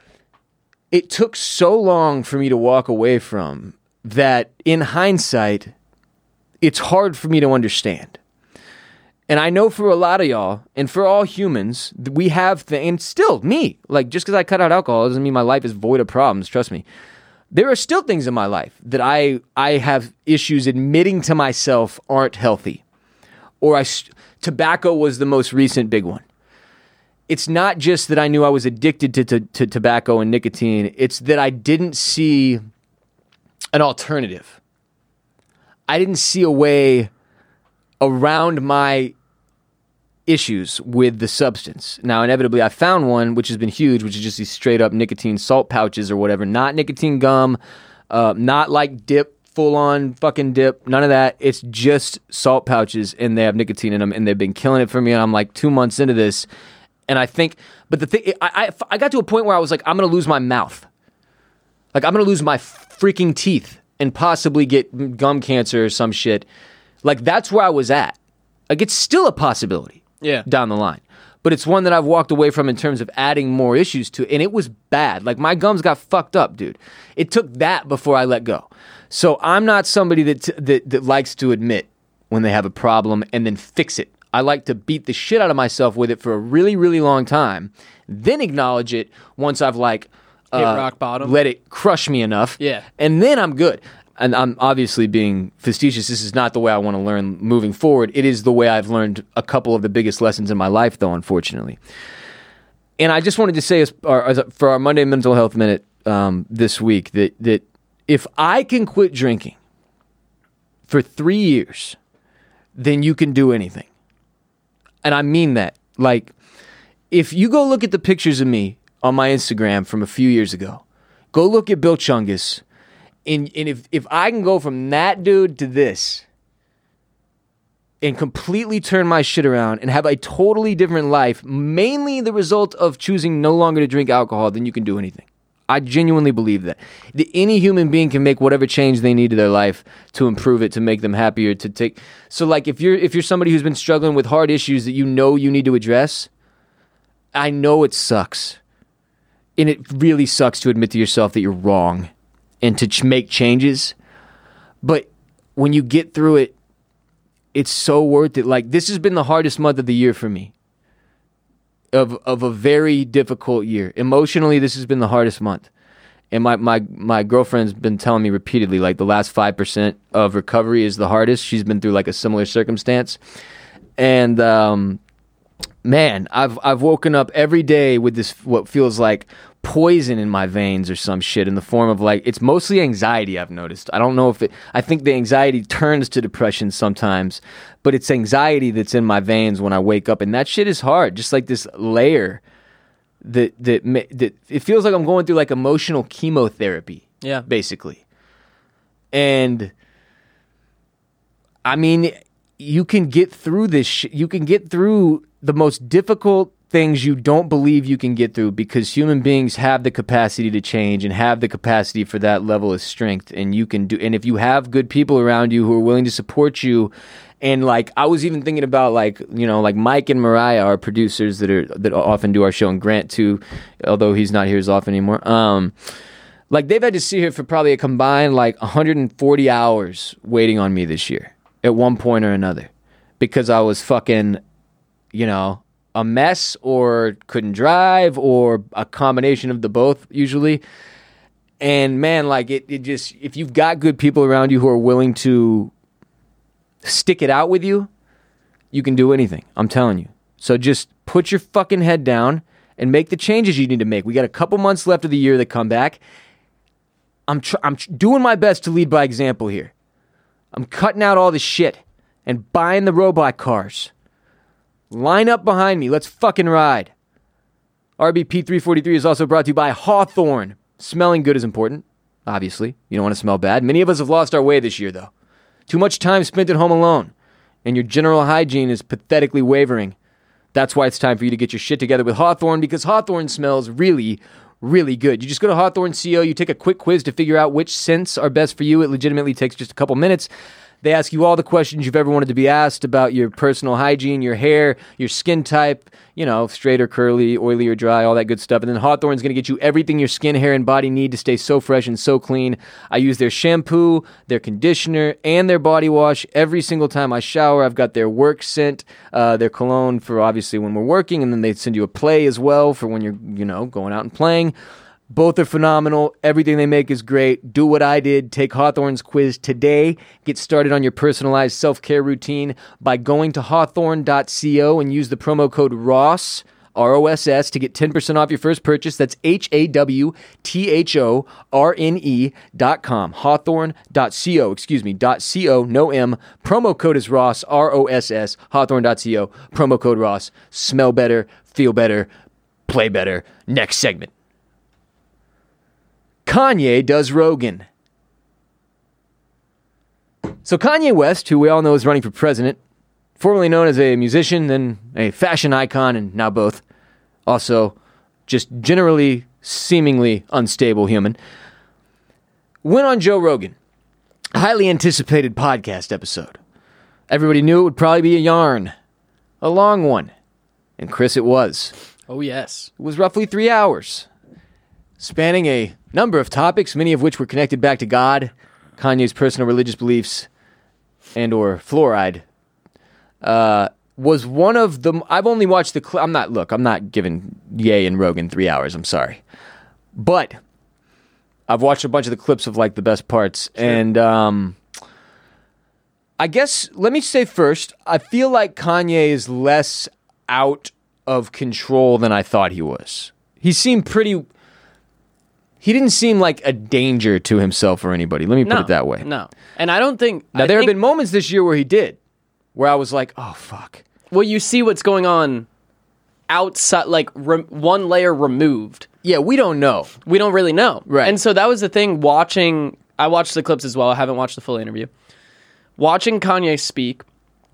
it took so long for me to walk away from that. In hindsight, it's hard for me to understand. And I know for a lot of y'all, and for all humans, we have, th- and still me, like just because I cut out alcohol doesn't mean my life is void of problems, trust me. There are still things in my life that I I have issues admitting to myself aren't healthy. Or I, tobacco was the most recent big one. It's not just that I knew I was addicted to, to, to tobacco and nicotine, it's that I didn't see an alternative. I didn't see a way around my issues with the substance. Now, inevitably, I found one, which has been huge, which is just these straight up nicotine salt pouches or whatever. Not nicotine gum, uh, not like dip, full on fucking dip, none of that. It's just salt pouches and they have nicotine in them and they've been killing it for me. And I'm like two months into this. And I think, but the thing, I, I, I got to a point where I was like, I'm going to lose my mouth. Like, I'm going to lose my freaking teeth and possibly get gum cancer or some shit. Like, that's where I was at. Like, it's still a possibility. Yeah. Down the line. But it's one that I've walked away from in terms of adding more issues to it. And it was bad. Like, my gums got fucked up, dude. It took that before I let go. So I'm not somebody that, t- that that likes to admit when they have a problem and then fix it. I like to beat the shit out of myself with it for a really, really long time, then acknowledge it once I've, like, Hit uh, rock bottom. let it crush me enough. Yeah. And then I'm good. And I'm obviously being facetious. This is not the way I want to learn moving forward. It is the way I've learned a couple of the biggest lessons in my life, though, unfortunately. And I just wanted to say, as, or, as for our Monday Mental Health Minute um, this week, that that if I can quit drinking for three years, then you can do anything. And I mean that. Like, if you go look at the pictures of me on my Instagram from a few years ago, go look at Bill Chungus. And, and if, if I can go from that dude to this and completely turn my shit around and have a totally different life, mainly the result of choosing no longer to drink alcohol, then you can do anything. I genuinely believe that. that any human being can make whatever change they need to their life to improve it, to make them happier, to take. So like if you're if you're somebody who's been struggling with hard issues that you know you need to address, I know it sucks. And it really sucks to admit to yourself that you're wrong and to ch- make changes. But when you get through it, it's so worth it. Like, this has been the hardest month of the year for me. Of of a very difficult year. Emotionally, this has been the hardest month. And my, my, my girlfriend's been telling me repeatedly, like, the last five percent of recovery is the hardest. She's been through, like, a similar circumstance. And, um, man, I've I've woken up every day with this, what feels like poison in my veins or some shit in the form of, like, it's mostly anxiety, I've noticed. I don't know if it, I think the anxiety turns to depression sometimes, but it's anxiety that's in my veins when I wake up. And that shit is hard. Just like this layer that, that, that it feels like I'm going through like emotional chemotherapy. Yeah. Basically. And I mean, you can get through this shit. You can get through the most difficult things you don't believe you can get through because human beings have the capacity to change and have the capacity for that level of strength. And you can do, and if you have good people around you who are willing to support you, and like, I was even thinking about like, you know, like Mike and Mariah, our producers that are, that often do our show, and Grant too, although he's not here as often anymore. Um, like they've had to sit here for probably a combined like one hundred forty hours waiting on me this year at one point or another because I was fucking, you know, a mess or couldn't drive or a combination of the both usually. And man, like it, it just, if you've got good people around you who are willing to stick it out with you, you can do anything. I'm telling you. So just put your fucking head down and make the changes you need to make. We got a couple months left of the year that come back. I'm tr- I'm tr- doing my best to lead by example here. I'm cutting out all the shit and buying the robot cars. Line up behind me. Let's fucking ride. R B P three forty-three is also brought to you by Hawthorne. Smelling good is important, obviously. You don't want to smell bad. Many of us have lost our way this year, though. Too much time spent at home alone, and your general hygiene is pathetically wavering. That's why it's time for you to get your shit together with Hawthorne, because Hawthorne smells really, really good. You just go to Hawthorne dot co, you take a quick quiz to figure out which scents are best for you. It legitimately takes just a couple minutes. They ask you all the questions you've ever wanted to be asked about your personal hygiene, your hair, your skin type, you know, straight or curly, oily or dry, all that good stuff. And then Hawthorne's going to get you everything your skin, hair, and body need to stay so fresh and so clean. I use their shampoo, their conditioner, and their body wash every single time I shower. I've got their work scent, uh, their cologne for obviously when we're working, and then they send you a play as well for when you're, you know, going out and playing. Both are phenomenal. Everything they make is great. Do what I did. Take Hawthorne's quiz today. Get started on your personalized self-care routine by going to hawthorne dot co and use the promo code ROSS, R O S S, to get ten percent off your first purchase. That's H A W T H O R N E dot com. hawthorne dot co, excuse me, dot .co, no M. Promo code is ROSS, R O S S, hawthorne dot co. Promo code ROSS. Smell better, feel better, play better. Next segment. Kanye does Rogan. So Kanye West, who we all know is running for president, formerly known as a musician, then a fashion icon, and now both, also just generally seemingly unstable human, went on Joe Rogan, a highly anticipated podcast episode. Everybody knew it would probably be a yarn, a long one, and Chris, it was. Oh, yes. It was roughly three hours, spanning a number of topics, many of which were connected back to God, Kanye's personal religious beliefs, and or fluoride. Uh, was one of the... I've only watched the... Cl- I'm not... Look, I'm not giving Ye and Rogan three hours. I'm sorry. But I've watched a bunch of the clips of, like, the best parts. Sure. And um, I guess... Let me say first, I feel like Kanye is less out of control than I thought he was. He seemed pretty... He didn't seem like a danger to himself or anybody. Let me no, put it that way. No. And I don't think... Now, I there think, have been moments this year where he did, where I was like, oh, fuck. Well, you see what's going on outside, like re- one layer removed. Yeah, we don't know. We don't really know. Right. And so that was the thing watching... I watched the clips as well. I haven't watched the full interview. Watching Kanye speak,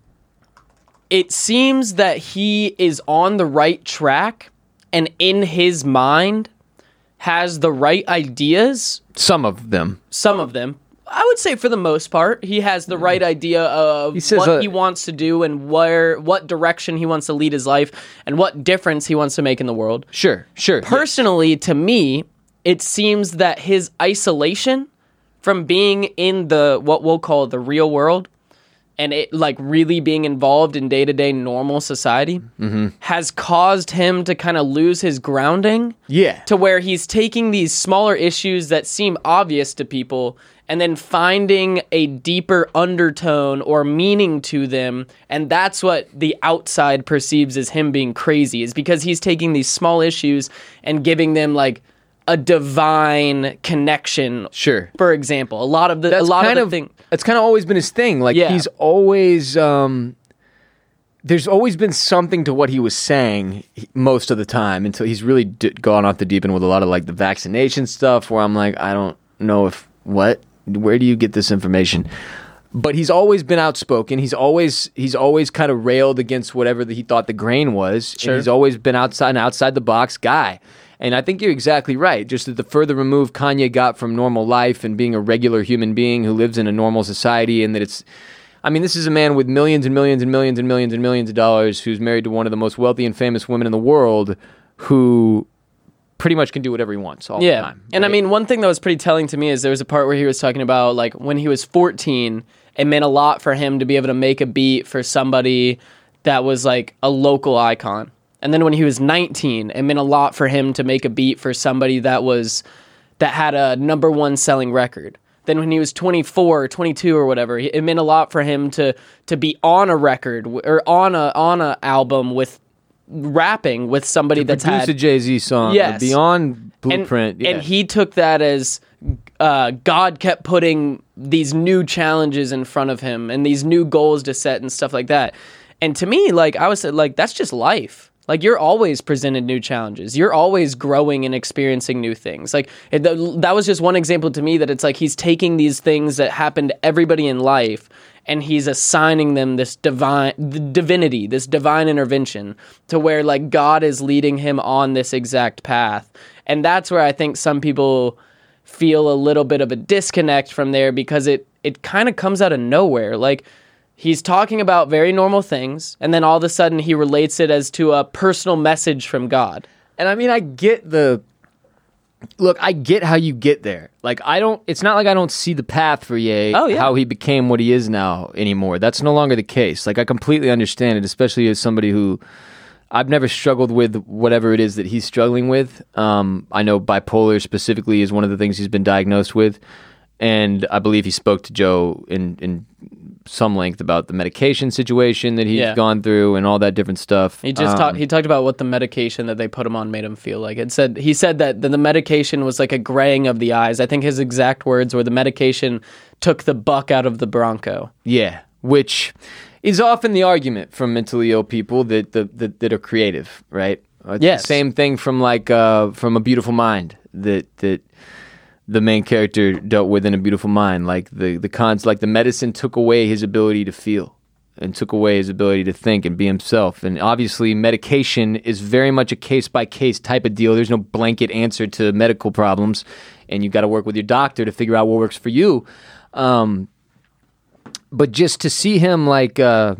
it seems that he is on the right track and in his mind... has the right ideas. Some of them. Some of them. I would say for the most part, he has the right idea of He says, what uh, he wants to do and where, what direction he wants to lead his life and what difference he wants to make in the world. Sure, sure. Personally, to me, it seems that his isolation from being in the, what we'll call the real world, and it like really being involved in day-to-day normal society mm-hmm. has caused him to kind of lose his grounding. Yeah. To where he's taking these smaller issues that seem obvious to people and then finding a deeper undertone or meaning to them. And that's what the outside perceives as him being crazy, is because he's taking these small issues and giving them like a divine connection. Sure. For example, a lot of the That's a lot kind of of the thing. It's kind of always been his thing. Like Yeah. he's always um there's always been something to what he was saying most of the time until he's really d- gone off the deep end with a lot of like the vaccination stuff where I'm like, I don't know if what where do you get this information? But he's always been outspoken. He's always he's always kind of railed against whatever the, he thought the grain was. Sure. And he's always been outside an outside the box guy. And I think you're exactly right. Just that the further removed Kanye got from normal life and being a regular human being who lives in a normal society, and that it's, I mean, this is a man with millions and millions and millions and millions and millions of dollars who's married to one of the most wealthy and famous women in the world who pretty much can do whatever he wants all Yeah. the time. And I right? mean, one thing that was pretty telling to me is there was a part where he was talking about like when he was fourteen, it meant a lot for him to be able to make a beat for somebody that was like a local icon. And then when he was nineteen, it meant a lot for him to make a beat for somebody that was that had a number one selling record. Then when he was twenty-four or twenty-two or whatever, it meant a lot for him to to be on a record or on a on a album with rapping with somebody that's Produce had a Jay-Z song. Yes. uh, Beyond and, Blueprint. yeah. and he took that as uh, God kept putting these new challenges in front of him and these new goals to set and stuff like that. And to me, like I was like, that's just life. Like you're always presented new challenges. You're always growing and experiencing new things. Like it, that was just one example to me that it's like he's taking these things that happen to everybody in life and he's assigning them this divine the divinity, this divine intervention to where like God is leading him on this exact path. And that's where I think some people feel a little bit of a disconnect from there because it it kind of comes out of nowhere. Like he's talking about very normal things, and then all of a sudden he relates it as to a personal message from God. And I mean, I get the... Look, I get how you get there. Like, I don't... It's not like I don't see the path for Ye, Oh, yeah. how he became what he is now anymore. That's no longer the case. Like, I completely understand it, especially as somebody who... I've never struggled with whatever it is that he's struggling with. Um, I know bipolar specifically is one of the things he's been diagnosed with. And I believe he spoke to Joe in, in some length about the medication situation that he's Yeah. gone through and all that different stuff. He just Um, talked. He talked about what the medication that they put him on made him feel like. It said he said that the, the medication was like a graying of the eyes. I think his exact words were the medication took the buck out of the Bronco. Yeah, which is often the argument from mentally ill people that that, that, that are creative, right? Uh, it's Yes. the same thing from like uh, from A Beautiful Mind that that the main character dealt with in A Beautiful Mind. Like the the cons, like the medicine took away his ability to feel and took away his ability to think and be himself. And obviously, medication is very much a case by case type of deal. There's no blanket answer to medical problems, and you've got to work with your doctor to figure out what works for you. Um, But just to see him like, uh,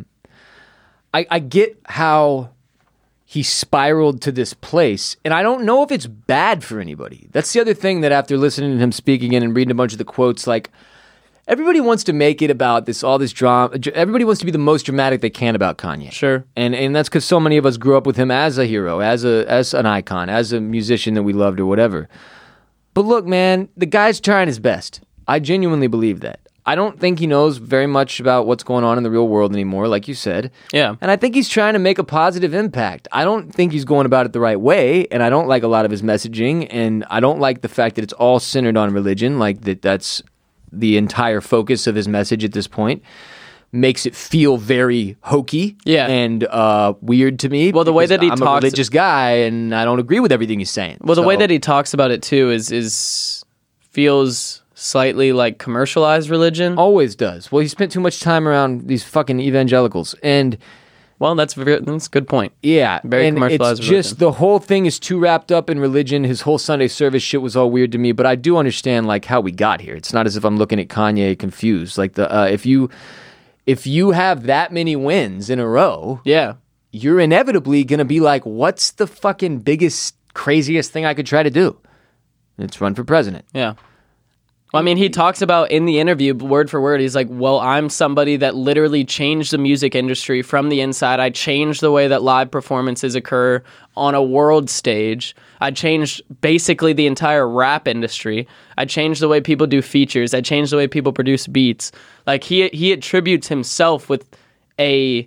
I, I get how he spiraled to this place, and I don't know if it's bad for anybody. That's the other thing that after listening to him speak again and reading a bunch of the quotes, like everybody wants to make it about this, all this drama. Everybody wants to be the most dramatic they can about Kanye. Sure. And and that's because so many of us grew up with him as a hero, as a as an icon, as a musician that we loved or whatever. But look, man, the guy's trying his best. I genuinely believe that. I don't think he knows very much about what's going on in the real world anymore, like you said. Yeah. And I think he's trying to make a positive impact. I don't think he's going about it the right way, and I don't like a lot of his messaging, and I don't like the fact that it's all centered on religion, like that that's the entire focus of his message at this point. Makes it feel very hokey Yeah. and uh, weird to me. Well, the way because that he I'm talks- a religious guy, and I don't agree with everything he's saying. Well, the way So- that he talks about it too is is feels slightly like commercialized religion. always does. Well, he spent too much time around these fucking evangelicals, and Well, that's very, that's a good point. yeah, Very and commercialized it's just religion. the whole thing is too wrapped up in religion. His whole Sunday service shit was all weird to me, but I do understand like how we got here. It's not as if I'm looking at Kanye confused. Like the uh, if you if you have that many wins in a row, Yeah. you're inevitably gonna be like, what's the fucking biggest, craziest thing I could try to do? It's run for president. Yeah. Well, I mean, he talks about in the interview, word for word, he's like, well, I'm somebody that literally changed the music industry from the inside. I changed the way that live performances occur on a world stage. I changed basically the entire rap industry. I changed the way people do features. I changed the way people produce beats. Like, he he attributes himself with a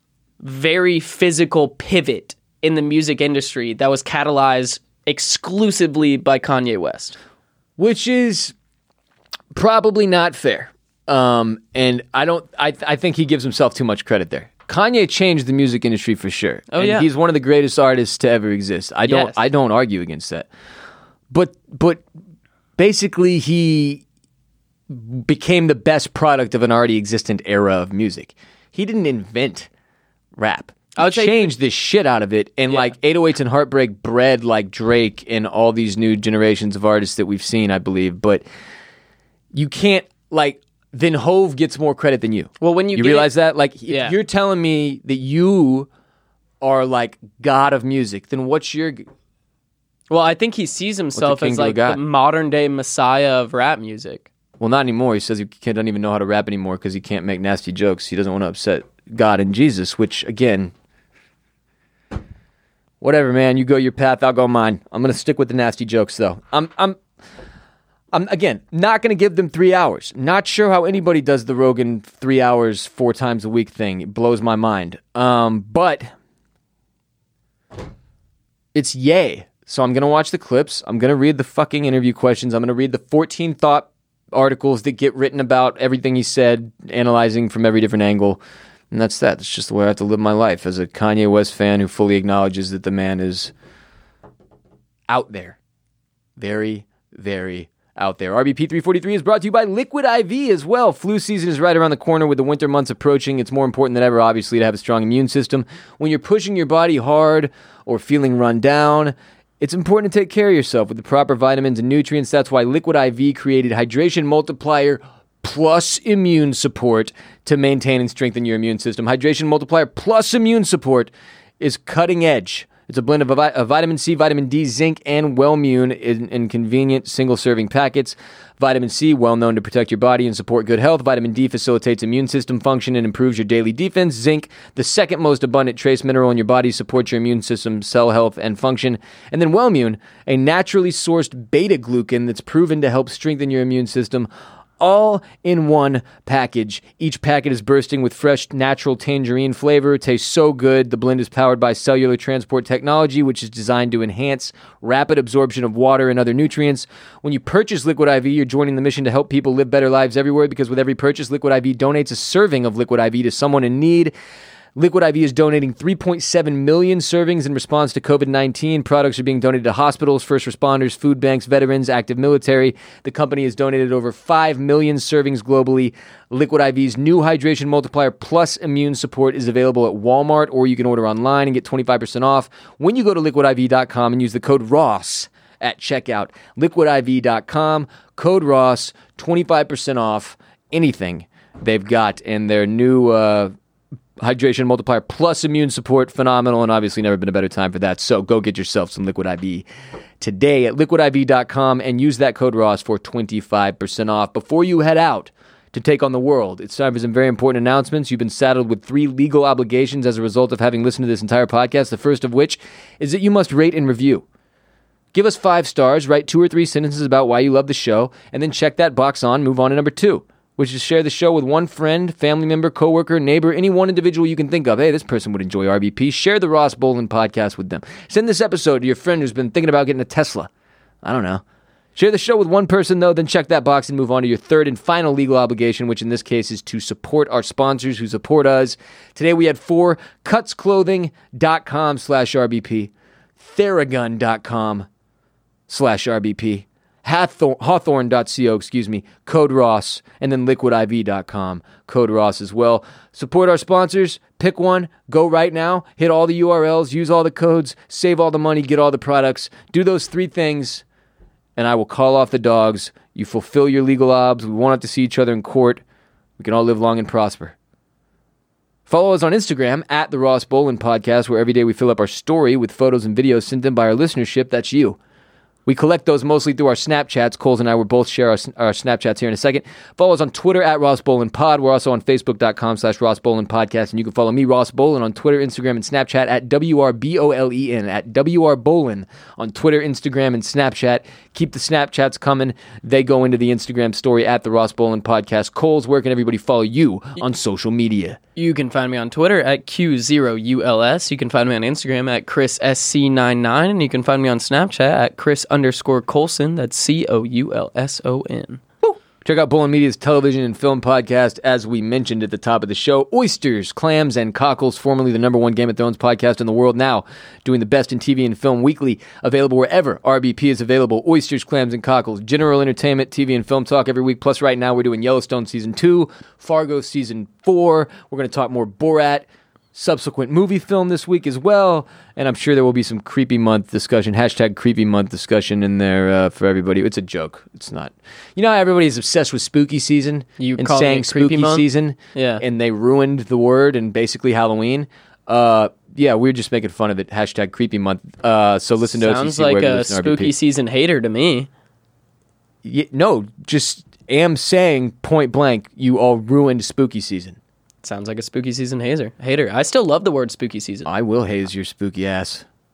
very physical pivot in the music industry that was catalyzed exclusively by Kanye West. Which is probably not fair. Um, and I don't. I I think he gives himself too much credit there. Kanye changed the music industry for sure. Oh, and yeah. he's one of the greatest artists to ever exist. I don't. Yes. I don't argue against that. But but basically, he became the best product of an already existent era of music. He didn't invent rap. I would He say- changed the shit out of it, and Yeah. like eight oh eights and Heartbreak bred like Drake and all these new generations of artists that we've seen, I believe. But you can't like then Hove gets more credit than you. Well, when you you get- realize that, like, if Yeah. you're telling me that you are like God of music, then what's your Well, I think he sees himself king as to a like god? the modern day messiah of rap music. well, not anymore. He says he can't, doesn't even know how to rap anymore because he can't make nasty jokes. He doesn't want to upset God and Jesus, which again, whatever, man. You go your path, I'll go mine. I'm gonna stick with the nasty jokes, though. I'm, I'm, I'm again not gonna give them three hours. Not sure how anybody does the Rogan three hours four times a week thing. It blows my mind. Um, but it's yay. So I'm going to watch the clips. I'm going to read the fucking interview questions. I'm going to read the fourteen thought articles that get written about everything he said, analyzing from every different angle. And that's that. It's just the way I have to live my life as a Kanye West fan who fully acknowledges that the man is out there. Very, very out there. R B P three forty-three is brought to you by Liquid I V as well. Flu season is right around the corner with the winter months approaching. It's more important than ever, obviously, to have a strong immune system. When you're pushing your body hard or feeling run down, it's important to take care of yourself with the proper vitamins and nutrients. That's why Liquid I V created Hydration Multiplier Plus Immune Support to maintain and strengthen your immune system. Hydration Multiplier Plus Immune Support is cutting edge. It's a blend of a, a vitamin C, vitamin D, zinc, and Wellmune in, in convenient single-serving packets. Vitamin C, well known to protect your body and support good health. Vitamin D facilitates immune system function and improves your daily defense. Zinc, the second most abundant trace mineral in your body, supports your immune system, cell health, and function. And then Wellmune, a naturally sourced beta-glucan that's proven to help strengthen your immune system, all in one package. Each packet is bursting with fresh, natural tangerine flavor. It tastes so good. The blend is powered by cellular transport technology, which is designed to enhance rapid absorption of water and other nutrients. When you purchase Liquid I V, you're joining the mission to help people live better lives everywhere, because with every purchase, Liquid I V donates a serving of Liquid I V to someone in need. Liquid I V is donating three point seven million servings in response to covid nineteen. Products are being donated to hospitals, first responders, food banks, veterans, active military. The company has donated over five million servings globally. Liquid I V's new Hydration Multiplier Plus Immune Support is available at Walmart, or you can order online and get twenty-five percent off when you go to liquid I V dot com and use the code ROSS at checkout. liquid I V dot com, code ROSS, twenty-five percent off anything they've got in their new uh, Hydration Multiplier Plus Immune Support. Phenomenal, and obviously never been a better time for that. So go get yourself some Liquid I V today at liquid I V dot com and use that code ROSS for twenty-five percent off. Before you head out to take on the world, it's time for some very important announcements. You've been saddled with three legal obligations as a result of having listened to this entire podcast, the first of which is that you must rate and review. Give us five stars, write two or three sentences about why you love the show, and then check that box on, move on to number two, which is share the show with one friend, family member, coworker, neighbor, any one individual you can think of. Hey, this person would enjoy R B P. Share the Ross Bolin podcast with them. Send this episode to your friend who's been thinking about getting a Tesla. I don't know. Share the show with one person, though, then check that box and move on to your third and final legal obligation, which in this case is to support our sponsors who support us. Today we had four: cutsclothing.com slash RBP, theragun.com slash RBP, Hawthorne, Hawthorne.co, excuse me, code Ross, and then liquid I V dot com, code Ross as well. Support our sponsors. Pick one. Go right now. Hit all the U R Ls. Use all the codes. Save all the money. Get all the products. Do those three things, and I will call off the dogs. You fulfill your legal obs. We won't have to see each other in court. We can all live long and prosper. Follow us on Instagram, at the Ross Bolin Podcast, where every day we fill up our story with photos and videos sent in by our listenership. That's you. We collect those mostly through our Snapchats. Coles and I will both share our, our Snapchats here in a second. Follow us on Twitter at Ross Bolin Pod. We're also on Facebook.com slash Ross Bolin Podcast. And you can follow me, Ross Bolin, on Twitter, Instagram, and Snapchat at W R B O L E N, at W R Bolin on Twitter, Instagram, and Snapchat. Keep the Snapchats coming. They go into the Instagram story at the Ross Bolin Podcast. Coles, where can everybody follow you on social media? You can find me on Twitter at Q zero U L S. You can find me on Instagram at Chris S C ninety-nine. And you can find me on Snapchat at Chris underscore Coulson. That's C O U L S O N. Check out Bolin Media's television and film podcast, as we mentioned at the top of the show. Oysters, Clams, and Cockles, formerly the number one Game of Thrones podcast in the world, now doing the best in T V and film weekly, available wherever R B P is available. Oysters, Clams, and Cockles, general entertainment, T V and film talk every week. Plus right now we're doing Yellowstone Season two, Fargo Season four. We're going to talk more Borat, subsequent movie film this week as well, and I'm sure there will be some creepy month discussion, hashtag creepy month discussion in there uh, for everybody. It's a joke. It's not. You know how everybody's obsessed with spooky season You and call saying it creepy spooky month? season, Yeah. and they ruined the word and basically Halloween. Uh, yeah, we're just making fun of it. Hashtag creepy month. Uh, so listen to Sounds O C C like wherever you a listen to R B P. spooky season hater to me. Yeah, no, just am saying point blank, you all ruined spooky season. Sounds like a spooky season hater. Hater. I still love the word spooky season. I will haze your spooky ass.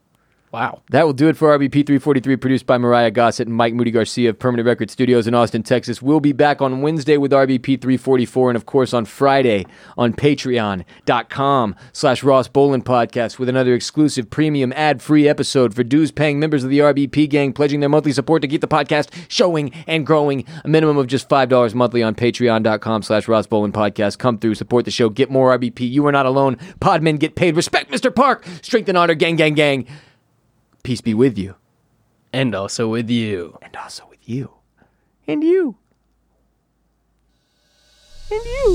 Wow. That will do it for R B P three forty-three, produced by Mariah Gossett and Mike Moody Garcia of Permanent Record Studios in Austin, Texas. We'll be back on Wednesday with R B P three forty-four, and of course on Friday on patreon.com slash Ross Bolin Podcast with another exclusive premium ad-free episode for dues-paying members of the R B P gang, pledging their monthly support to keep the podcast showing and growing. A minimum of just five dollars monthly on patreon.com slash Ross Bolin Podcast. Come through, support the show, get more R B P. You are not alone. Podmen get paid. Respect Mister Park. Strength and honor, gang, gang, gang. Peace be with you. And also with you. And also with you. And you. And you.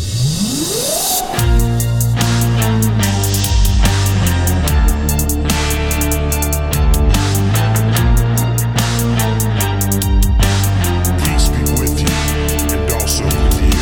Peace be with you, and also with you.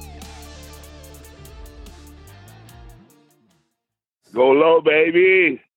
Go low, baby.